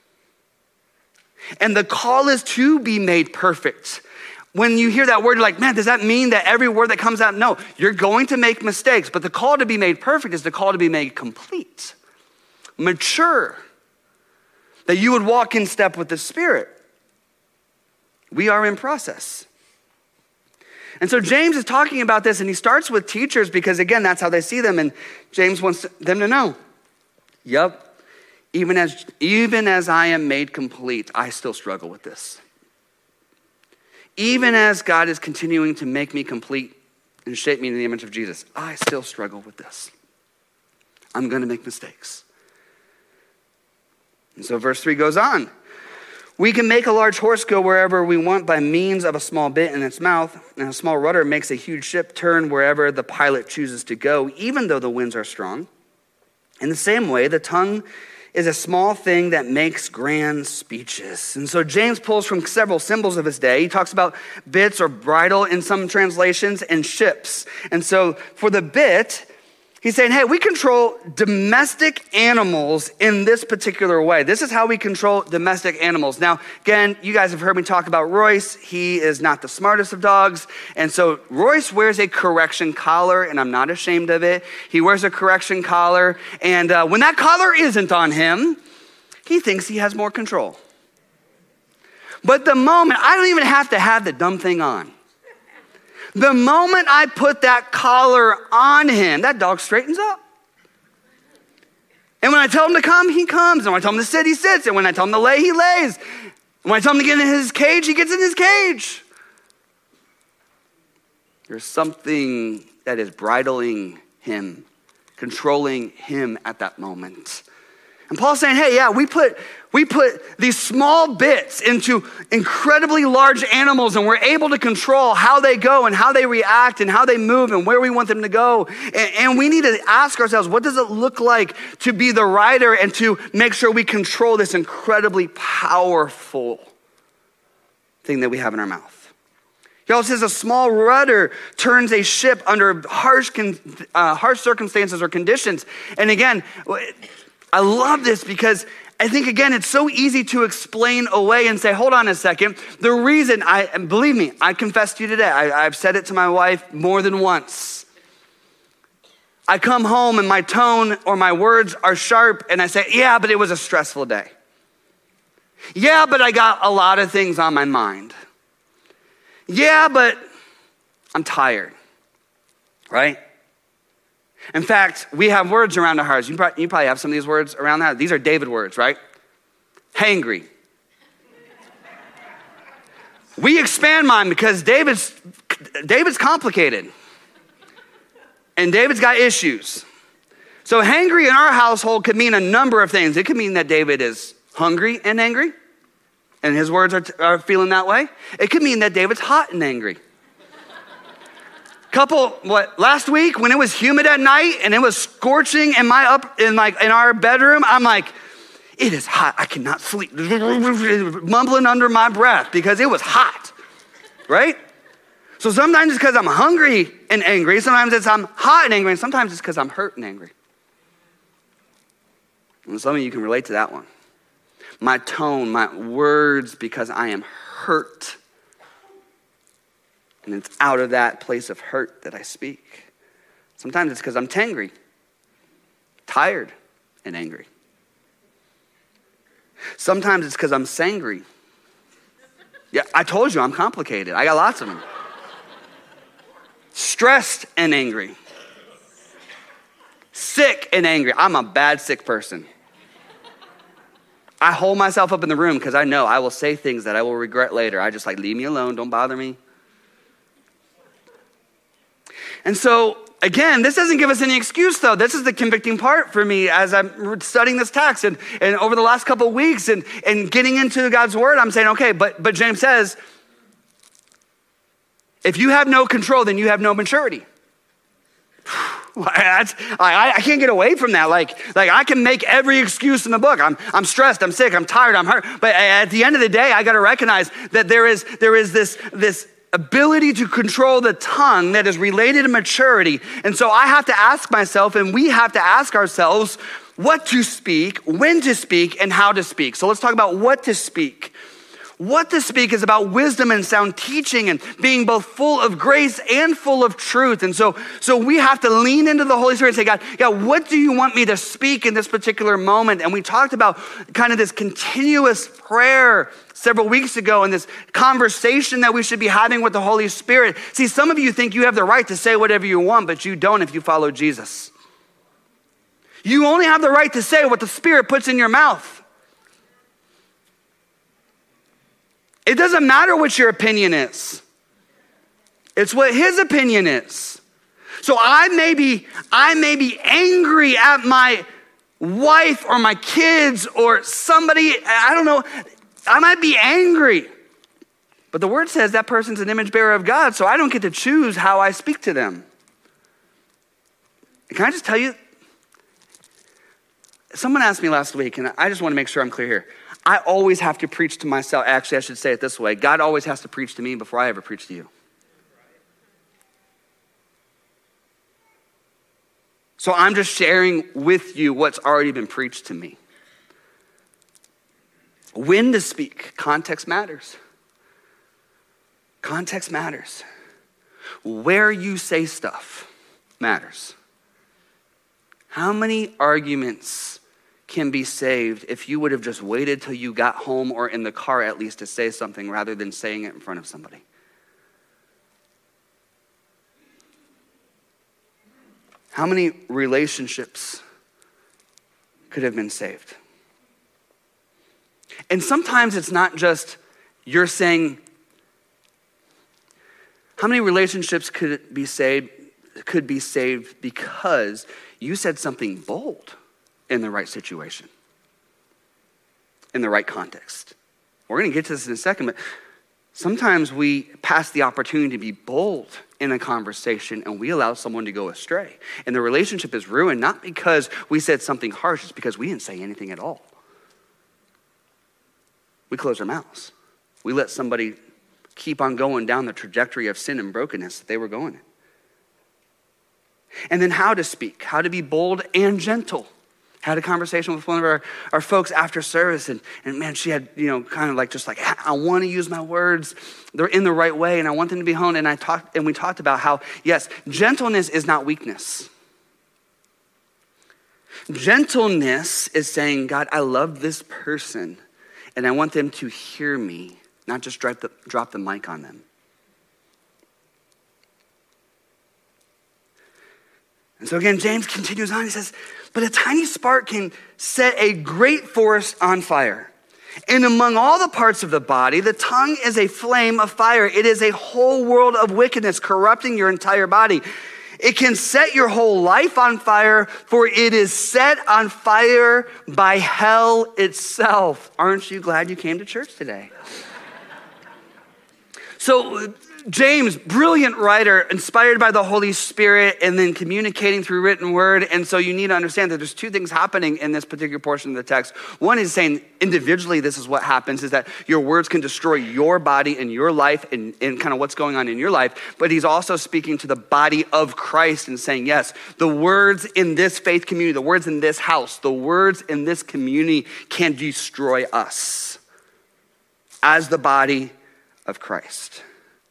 And the call is to be made perfect. When you hear that word, you're like, man, does that mean that every word that comes out? No, you're going to make mistakes, but the call to be made perfect is the call to be made complete, mature, that you would walk in step with the Spirit. We are in process. And so James is talking about this, and he starts with teachers because, again, that's how they see them, and James wants them to know, yep, even as, even as I am made complete, I still struggle with this. Even as God is continuing to make me complete and shape me in the image of Jesus, I still struggle with this. I'm going to make mistakes. And so verse three goes on. We can make a large horse go wherever we want by means of a small bit in its mouth, and a small rudder makes a huge ship turn wherever the pilot chooses to go, even though the winds are strong. In the same way, the tongue is a small thing that makes grand speeches. And so James pulls from several symbols of his day. He talks about bits or bridle in some translations and ships. And so for the bit, he's saying, hey, we control domestic animals in this particular way. This is how we control domestic animals. Now, again, you guys have heard me talk about Royce. He is not the smartest of dogs. And so Royce wears a correction collar, and I'm not ashamed of it. He wears a correction collar. And uh, when that collar isn't on him, he thinks he has more control. But the moment, I don't even have to have the dumb thing on. The moment I put that collar on him, that dog straightens up. And when I tell him to come, he comes. And when I tell him to sit, he sits. And when I tell him to lay, he lays. And when I tell him to get in his cage, he gets in his cage. There's something that is bridling him, controlling him at that moment. And Paul's saying, hey, yeah, we put we put these small bits into incredibly large animals, and we're able to control how they go and how they react and how they move and where we want them to go. And, and we need to ask ourselves, what does it look like to be the rider and to make sure we control this incredibly powerful thing that we have in our mouth? He also says a small rudder turns a ship under harsh, uh, harsh circumstances or conditions. And again, I love this because I think, again, it's so easy to explain away and say, hold on a second. The reason, I and believe me, I confess to you today, I, I've said it to my wife more than once. I come home and my tone or my words are sharp and I say, yeah, but it was a stressful day. Yeah, but I got a lot of things on my mind. Yeah, but I'm tired, right? In fact, we have words around our hearts. You probably, you probably have some of these words around that. These are David words, right? Hangry. We expand mine because David's, David's complicated. And David's got issues. So hangry in our household could mean a number of things. It could mean that David is hungry and angry, and his words are, are feeling that way. It could mean that David's hot and angry. Couple, what, last week when it was humid at night and it was scorching in my up, in like, in our bedroom, I'm like, it is hot, I cannot sleep. Mumbling under my breath because it was hot, right? So sometimes it's because I'm hungry and angry. Sometimes it's I'm hot and angry. And sometimes it's because I'm hurt and angry. And some of you can relate to that one. My tone, my words, because I am hurt. And it's out of that place of hurt that I speak. Sometimes it's because I'm tangry, tired, and angry. Sometimes it's because I'm sangry. Yeah, I told you I'm complicated. I got lots of them. Stressed and angry. Sick and angry. I'm a bad sick person. I hold myself up in the room because I know I will say things that I will regret later. I just like, leave me alone, don't bother me. And so, again, this doesn't give us any excuse, though. This is the convicting part for me as I'm studying this text and, and over the last couple of weeks and, and getting into God's word, I'm saying, okay, but, but James says, if you have no control, then you have no maturity. That's, I, I can't get away from that. Like, like I can make every excuse in the book. I'm, I'm stressed, I'm sick, I'm tired, I'm hurt. But at the end of the day, I got to recognize that there is, there is this, this ability to control the tongue that is related to maturity. And so I have to ask myself, and we have to ask ourselves, what to speak, when to speak, and how to speak. So let's talk about what to speak. What to speak is about wisdom and sound teaching and being both full of grace and full of truth. And so, so we have to lean into the Holy Spirit and say, God, God, what do you want me to speak in this particular moment? And we talked about kind of this continuous prayer several weeks ago and this conversation that we should be having with the Holy Spirit. See, some of you think you have the right to say whatever you want, but you don't if you follow Jesus. You only have the right to say what the Spirit puts in your mouth. It doesn't matter what your opinion is. It's what his opinion is. So I may be, I may be angry at my wife or my kids or somebody, I don't know. I might be angry, but the word says that person's an image bearer of God, so I don't get to choose how I speak to them. And can I just tell you, someone asked me last week, and I just want to make sure I'm clear here. I always have to preach to myself. Actually, I should say it this way. God always has to preach to me before I ever preach to you. So I'm just sharing with you what's already been preached to me. When to speak, context matters. Context matters. Where you say stuff matters. How many arguments can be saved if you would have just waited till you got home or in the car at least to say something rather than saying it in front of somebody? How many relationships could have been saved? And sometimes it's not just you're saying, how many relationships could be saved, could be saved because you said something bold in the right situation, in the right context? We're going to get to this in a second, but sometimes we pass the opportunity to be bold in a conversation and we allow someone to go astray. And the relationship is ruined not because we said something harsh, it's because we didn't say anything at all. We close our mouths. We let somebody keep on going down the trajectory of sin and brokenness that they were going in. And then how to speak, how to be bold and gentle. Had a conversation with one of our, our folks after service, and, and man, she had, you know, kind of like, just like, I want to use my words, they're in the right way, and I want them to be honed. And I talked, and we talked about how, yes, gentleness is not weakness. Gentleness is saying, God, I love this person, and I want them to hear me, not just drop the, drop the mic on them. And so again, James continues on, he says, but a tiny spark can set a great forest on fire. And among all the parts of the body, the tongue is a flame of fire. It is a whole world of wickedness, corrupting your entire body. It can set your whole life on fire, for it is set on fire by hell itself. Aren't you glad you came to church today? So James, brilliant writer, inspired by the Holy Spirit and then communicating through written word. And so you need to understand that there's two things happening in this particular portion of the text. One is saying individually, this is what happens, is that your words can destroy your body and your life and, and kind of what's going on in your life. But he's also speaking to the body of Christ and saying, yes, the words in this faith community, the words in this house, the words in this community can destroy us as the body of Christ.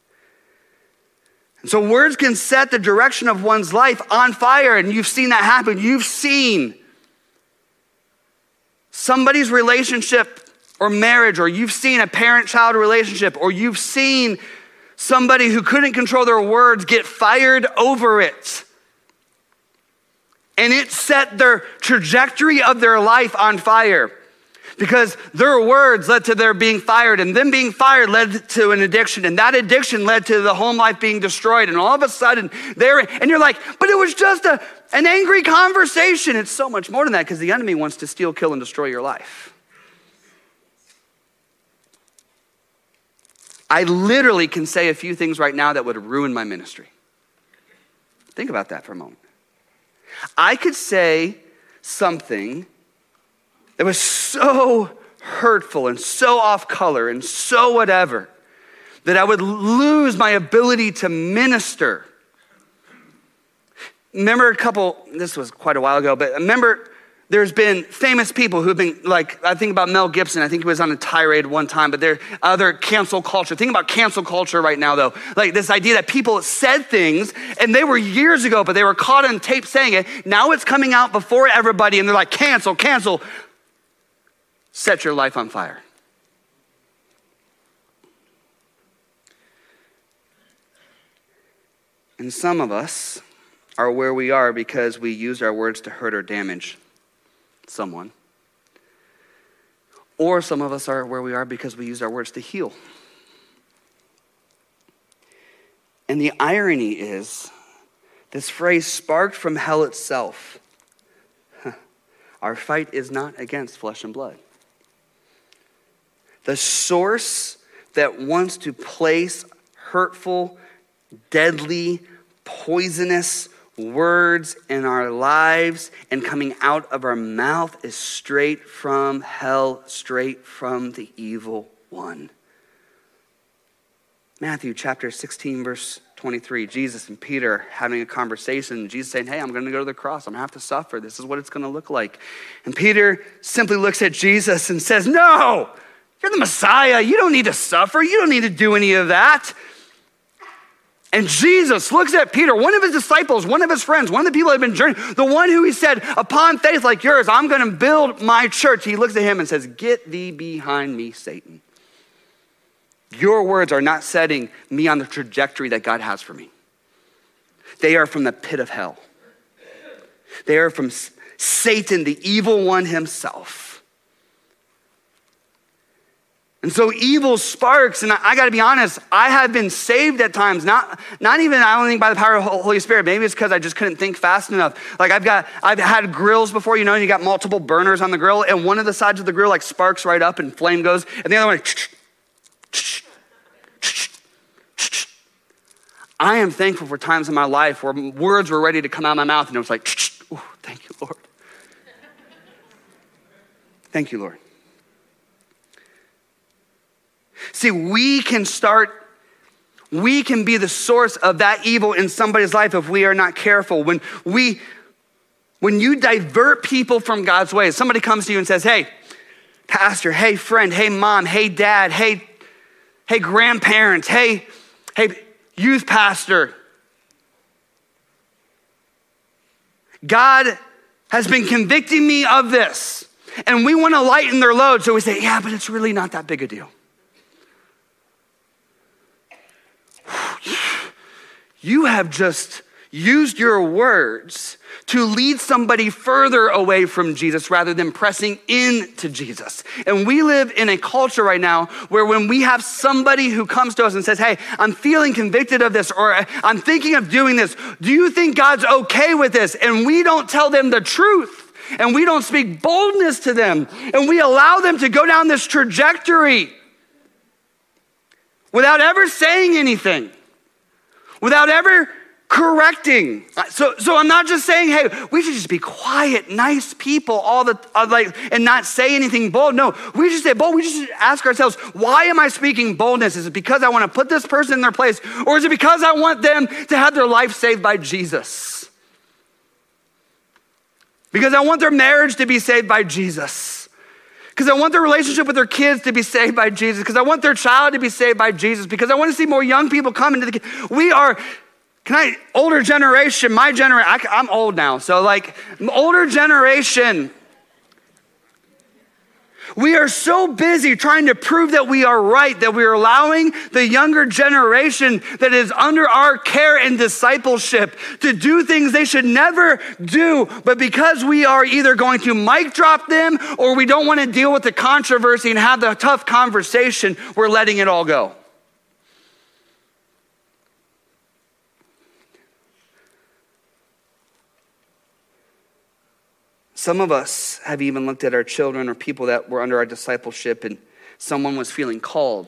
And so words can set the direction of one's life on fire, and you've seen that happen. You've seen somebody's relationship or marriage, or you've seen a parent-child relationship, or you've seen somebody who couldn't control their words get fired over it. And it set their trajectory of their life on fire. Because their words led to their being fired, and them being fired led to an addiction, and that addiction led to the home life being destroyed. And all of a sudden, they're, and you're like, but it was just a, an angry conversation. It's so much more than that, because the enemy wants to steal, kill, and destroy your life. I literally can say a few things right now that would ruin my ministry. Think about that for a moment. I could say something that was so hurtful and so off color and so whatever that I would lose my ability to minister. Remember a couple, this was quite a while ago, but remember there's been famous people who've been like, I think about Mel Gibson, I think he was on a tirade one time, but there are other cancel culture. Think about cancel culture right now though. Like this idea that people said things and they were years ago, but they were caught on tape saying it. Now it's coming out before everybody and they're like, cancel, cancel. Set your life on fire. And some of us are where we are because we use our words to hurt or damage someone. Or some of us are where we are because we use our words to heal. And the irony is, this phrase sparked from hell itself. Our fight is not against flesh and blood. The source that wants to place hurtful, deadly, poisonous words in our lives and coming out of our mouth is straight from hell, straight from the evil one. Matthew chapter sixteen, verse twenty-three, Jesus and Peter having a conversation. Jesus saying, hey, I'm going to go to the cross. I'm going to have to suffer. This is what it's going to look like. And Peter simply looks at Jesus and says, no, you're the Messiah. You don't need to suffer. You don't need to do any of that. And Jesus looks at Peter, one of his disciples, one of his friends, one of the people that had been journeying, the one who he said, upon faith like yours, I'm going to build my church. He looks at him and says, get thee behind me, Satan. Your words are not setting me on the trajectory that God has for me. They are from the pit of hell. They are from Satan, the evil one himself. And so evil sparks, and I, I got to be honest, I have been saved at times, not, not even, I don't think by the power of the Holy Spirit, maybe it's because I just couldn't think fast enough. Like I've got, I've had grills before, you know, and you got multiple burners on the grill, and one of the sides of the grill like sparks right up and flame goes, and the other one, I am thankful for times in my life where words were ready to come out of my mouth, and it was like, oh, thank you, Lord. Thank you, Lord. See, we can start, we can be the source of that evil in somebody's life if we are not careful. When we, when you divert people from God's ways, somebody comes to you and says, hey, pastor, hey, friend, hey, mom, hey, dad, hey, hey, grandparents, hey, hey, youth pastor. God has been convicting me of this. And we want to lighten their load. So we say, yeah, but it's really not that big a deal. You have just used your words to lead somebody further away from Jesus rather than pressing into Jesus. And we live in a culture right now where when we have somebody who comes to us and says, hey, I'm feeling convicted of this, or I'm thinking of doing this. Do you think God's okay with this? And we don't tell them the truth, and we don't speak boldness to them, and we allow them to go down this trajectory without ever saying anything. Without ever correcting. So, so I'm not just saying, hey, we should just be quiet, nice people all the uh, like, and not say anything bold. No, we just say bold. We just ask ourselves, why am I speaking boldness? Is it because I want to put this person in their place, or is it because I want them to have their life saved by Jesus? Because I want their marriage to be saved by Jesus. Because I want their relationship with their kids to be saved by Jesus. Because I want their child to be saved by Jesus. Because I want to see more young people come into the, we are, can I, older generation, my generation, I'm old now. So like, older generation, we are so busy trying to prove that we are right, that we are allowing the younger generation that is under our care and discipleship to do things they should never do. But because we are either going to mic drop them or we don't want to deal with the controversy and have the tough conversation, we're letting it all go. Some of us have even looked at our children or people that were under our discipleship, and someone was feeling called.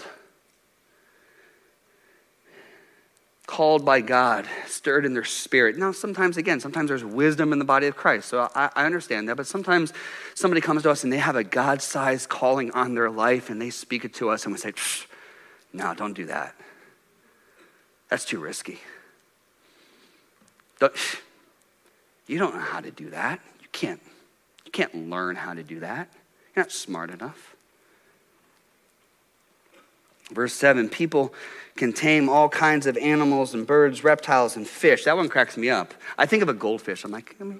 Called by God, stirred in their spirit. Now, sometimes, again, sometimes there's wisdom in the body of Christ. So I, I understand that. But sometimes somebody comes to us and they have a God-sized calling on their life, and they speak it to us, and we say, no, don't do that. That's too risky. Don't, you don't know how to do that. You can't. You can't learn how to do that. You're not smart enough. Verse seven, people can tame all kinds of animals and birds, reptiles, and fish. That one cracks me up. I think of a goldfish. I'm like, I mean,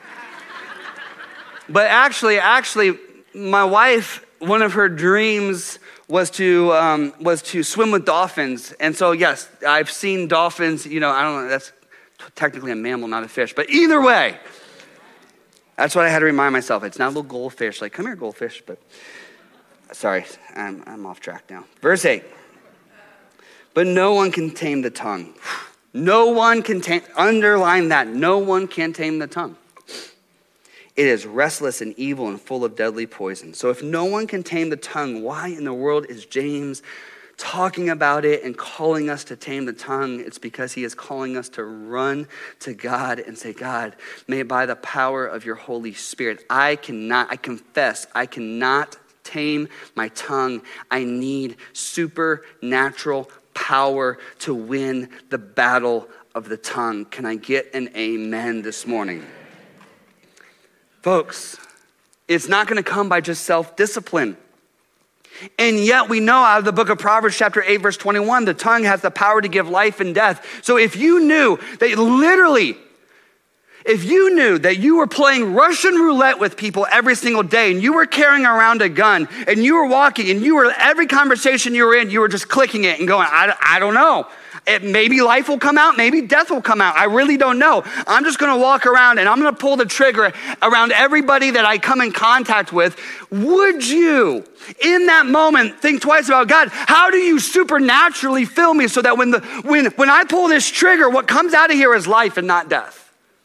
but actually, actually, my wife, one of her dreams was to um, was to swim with dolphins. And so, yes, I've seen dolphins. You know, I don't know. That's technically a mammal, not a fish. But either way, that's what I had to remind myself. It's not a little goldfish. Like, come here, goldfish. But sorry, I'm, I'm off track now. Verse eight. But no one can tame the tongue. No one can tame, underline that. No one can tame the tongue. It is restless and evil and full of deadly poison. So if no one can tame the tongue, why in the world is James talking about it and calling us to tame the tongue? It's because he is calling us to run to God and say, God, may by the power of your Holy Spirit, I cannot, I confess, I cannot tame my tongue. I need supernatural power to win the battle of the tongue. Can I get an amen this morning? Folks, it's not going to come by just self-discipline. And yet we know out of the book of Proverbs chapter eight, verse twenty-one, the tongue has the power to give life and death. So if you knew that literally, if you knew that you were playing Russian roulette with people every single day and you were carrying around a gun and you were walking and you were, every conversation you were in, you were just clicking it and going, I, I don't know. It, maybe life will come out, maybe death will come out. I really don't know. I'm just gonna walk around and I'm gonna pull the trigger around everybody that I come in contact with. Would you, in that moment, think twice about, God, how do you supernaturally fill me so that when, the, when, when I pull this trigger, what comes out of here is life and not death?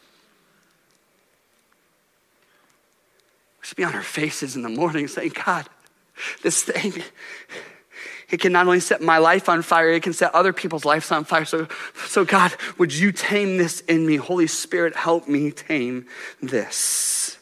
We should be on our faces in the morning saying, God, this thing, it can not only set my life on fire, it can set other people's lives on fire. So, so God, would you tame this in me? Holy Spirit, help me tame this.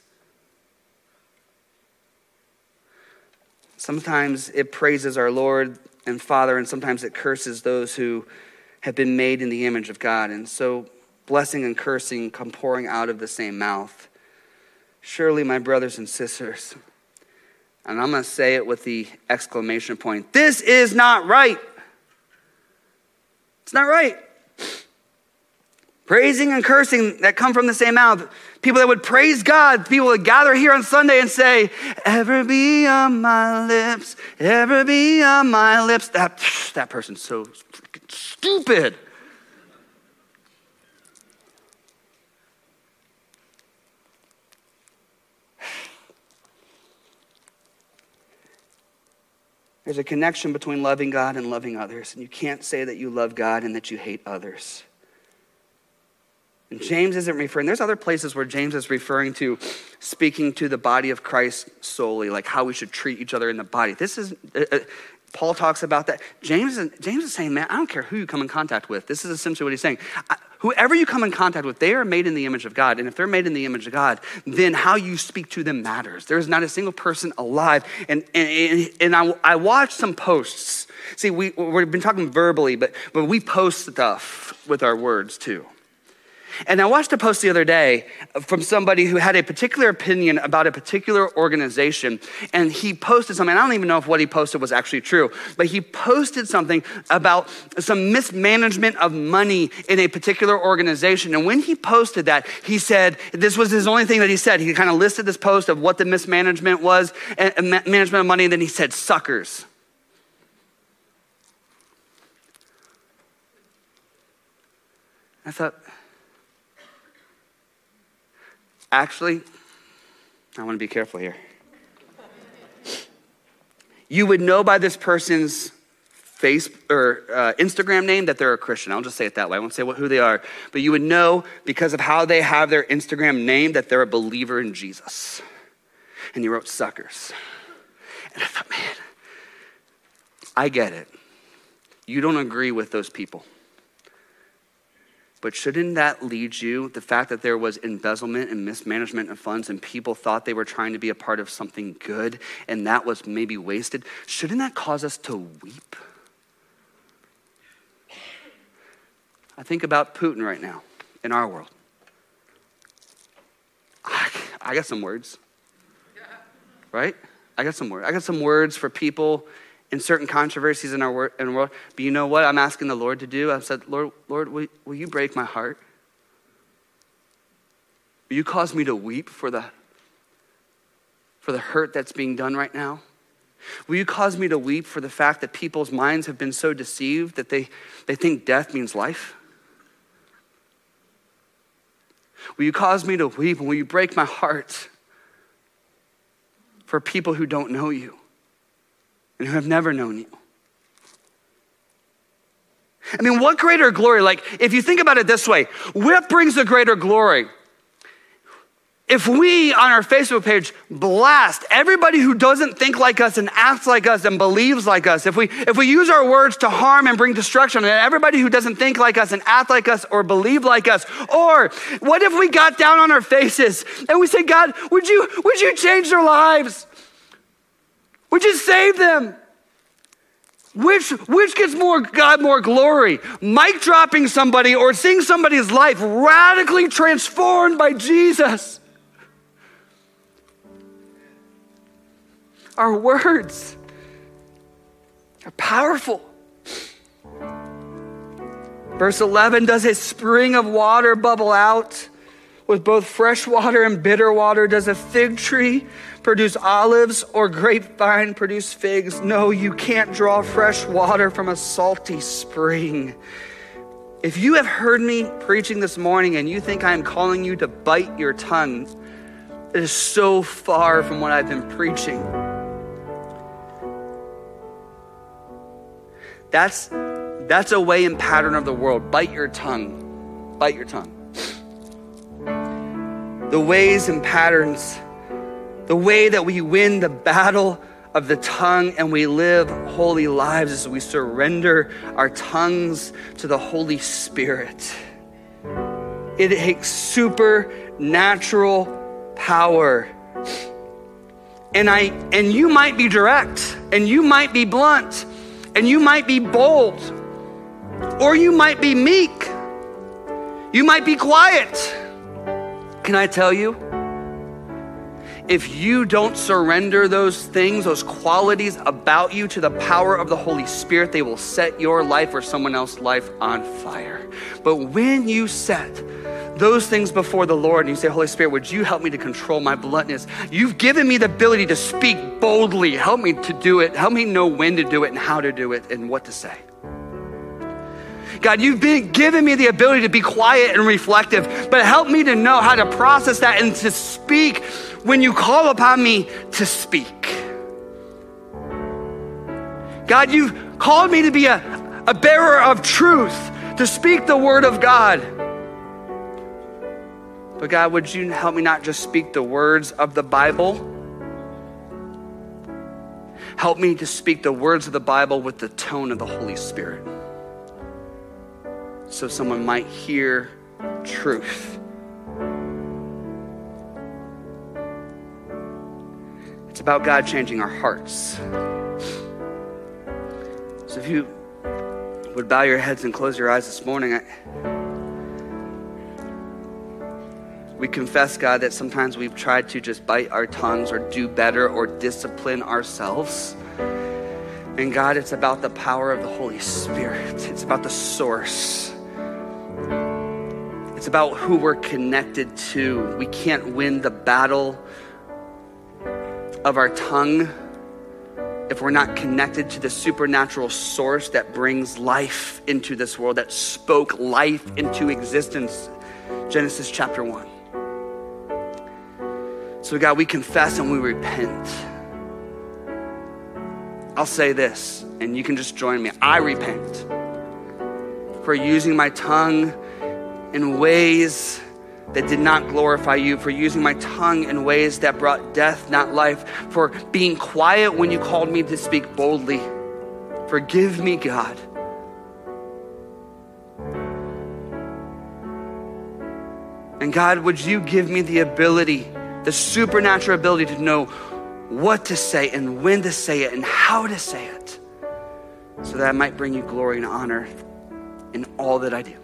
Sometimes it praises our Lord and Father, and sometimes it curses those who have been made in the image of God. And so blessing and cursing come pouring out of the same mouth. Surely, my brothers and sisters, and I'm going to say it with the exclamation point, this is not right. It's not right. Praising and cursing that come from the same mouth. People that would praise God, people that gather here on Sunday and say, ever be on my lips, ever be on my lips. That, that person's so freaking stupid. There's a connection between loving God and loving others. And you can't say that you love God and that you hate others. And James isn't referring, there's other places where James is referring to speaking to the body of Christ solely, like how we should treat each other in the body. This is, uh, uh, Paul talks about that. James is, James is saying, man, I don't care who you come in contact with. This is essentially what he's saying. I, whoever you come in contact with, they are made in the image of God. And if they're made in the image of God, then how you speak to them matters. There is not a single person alive. And and, and I, I watched some posts. See, we, we've been talking verbally, but, but we post stuff with our words too. And I watched a post the other day from somebody who had a particular opinion about a particular organization. And he posted something, I don't even know if what he posted was actually true, but he posted something about some mismanagement of money in a particular organization. And when he posted that, he said, this was his only thing that he said. He kind of listed this post of what the mismanagement was, and management of money, and then he said, suckers. I thought, actually, I want to be careful here. You would know by this person's face or uh, Instagram name that they're a Christian. I'll just say it that way. I won't say what, who they are. But you would know because of how they have their Instagram name that they're a believer in Jesus. And he wrote suckers. And I thought, man, I get it. You don't agree with those people. But shouldn't that lead you, the fact that there was embezzlement and mismanagement of funds and people thought they were trying to be a part of something good and that was maybe wasted, shouldn't that cause us to weep? I think about Putin right now in our world. I, I got some words, right? I got some words. I got some words for people in certain controversies in our wor- in the world. But you know what I'm asking the Lord to do? I've said, Lord, Lord, will, will you break my heart? Will you cause me to weep for the, for the hurt that's being done right now? Will you cause me to weep for the fact that people's minds have been so deceived that they, they think death means life? Will you cause me to weep, and will you break my heart for people who don't know you and who have never known you? I mean, what greater glory? Like, if you think about it this way, what brings the greater glory? if we on our Facebook page blast everybody who doesn't think like us and acts like us and believes like us, if we if we use our words to harm and bring destruction on everybody who doesn't think like us and act like us or believe like us, or what if we got down on our faces and we said, God, would you would you change their lives? Would you save them? Which which gets more God more glory? Mic dropping somebody or seeing somebody's life radically transformed by Jesus? Our words are powerful. Verse eleven, does a spring of water bubble out with both fresh water and bitter water? Does a fig tree produce olives or grapevine produce figs? No, you can't draw fresh water from a salty spring. If you have heard me preaching this morning and you think I am calling you to bite your tongue, it is so far from what I've been preaching. That's, that's a way and pattern of the world. Bite your tongue. Bite your tongue. The ways and patterns, the way that we win the battle of the tongue and we live holy lives is we surrender our tongues to the Holy Spirit. It takes supernatural power. And I and you might be direct, and you might be blunt, and you might be bold, or you might be meek. You might be quiet. Can I tell you? If you don't surrender those things, those qualities about you to the power of the Holy Spirit, they will set your life or someone else's life on fire. But when you set those things before the Lord and you say, Holy Spirit, would you help me to control my bluntness? You've given me the ability to speak boldly. Help me to do it. Help me know when to do it and how to do it and what to say. God, you've been given me the ability to be quiet and reflective, but help me to know how to process that and to speak when you call upon me to speak. God, you've called me to be a, a bearer of truth, to speak the word of God. But God, would you help me not just speak the words of the Bible? Help me to speak the words of the Bible with the tone of the Holy Spirit, so someone might hear truth. It's about God changing our hearts. So if you would bow your heads and close your eyes this morning, I, we confess, God, that sometimes we've tried to just bite our tongues or do better or discipline ourselves. And God, it's about the power of the Holy Spirit. It's about the source. It's about who we're connected to. We can't win the battle of our tongue if we're not connected to the supernatural source that brings life into this world, that spoke life into existence. Genesis chapter one. So God, we confess and we repent. I'll say this, and you can just join me. I repent for using my tongue in ways that did not glorify you, for using my tongue in ways that brought death, not life, for being quiet when you called me to speak boldly. Forgive me, God. And God, would you give me the ability, the supernatural ability to know what to say and when to say it and how to say it, so that I might bring you glory and honor in all that I do.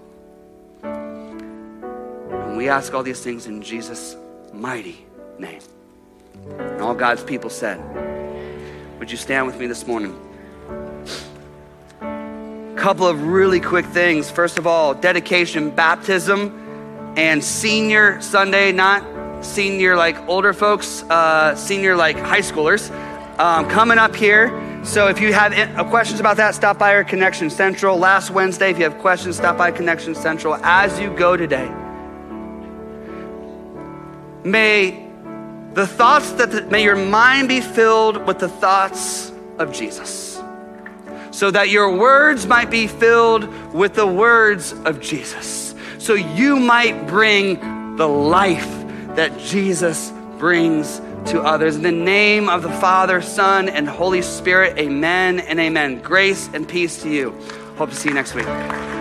And we ask all these things in Jesus' mighty name. And all God's people said, would you stand with me this morning? A couple of really quick things. First of all, dedication, baptism, and senior Sunday, not senior like older folks, uh, senior like high schoolers, um, coming up here. So if you have questions about that, stop by our Connection Central. Last Wednesday, if you have questions, stop by Connection Central. As you go today, may the thoughts that, the, may your mind be filled with the thoughts of Jesus, so that your words might be filled with the words of Jesus, so you might bring the life that Jesus brings to others. In the name of the Father, Son, and Holy Spirit, amen and amen. Grace and peace to you. Hope to see you next week.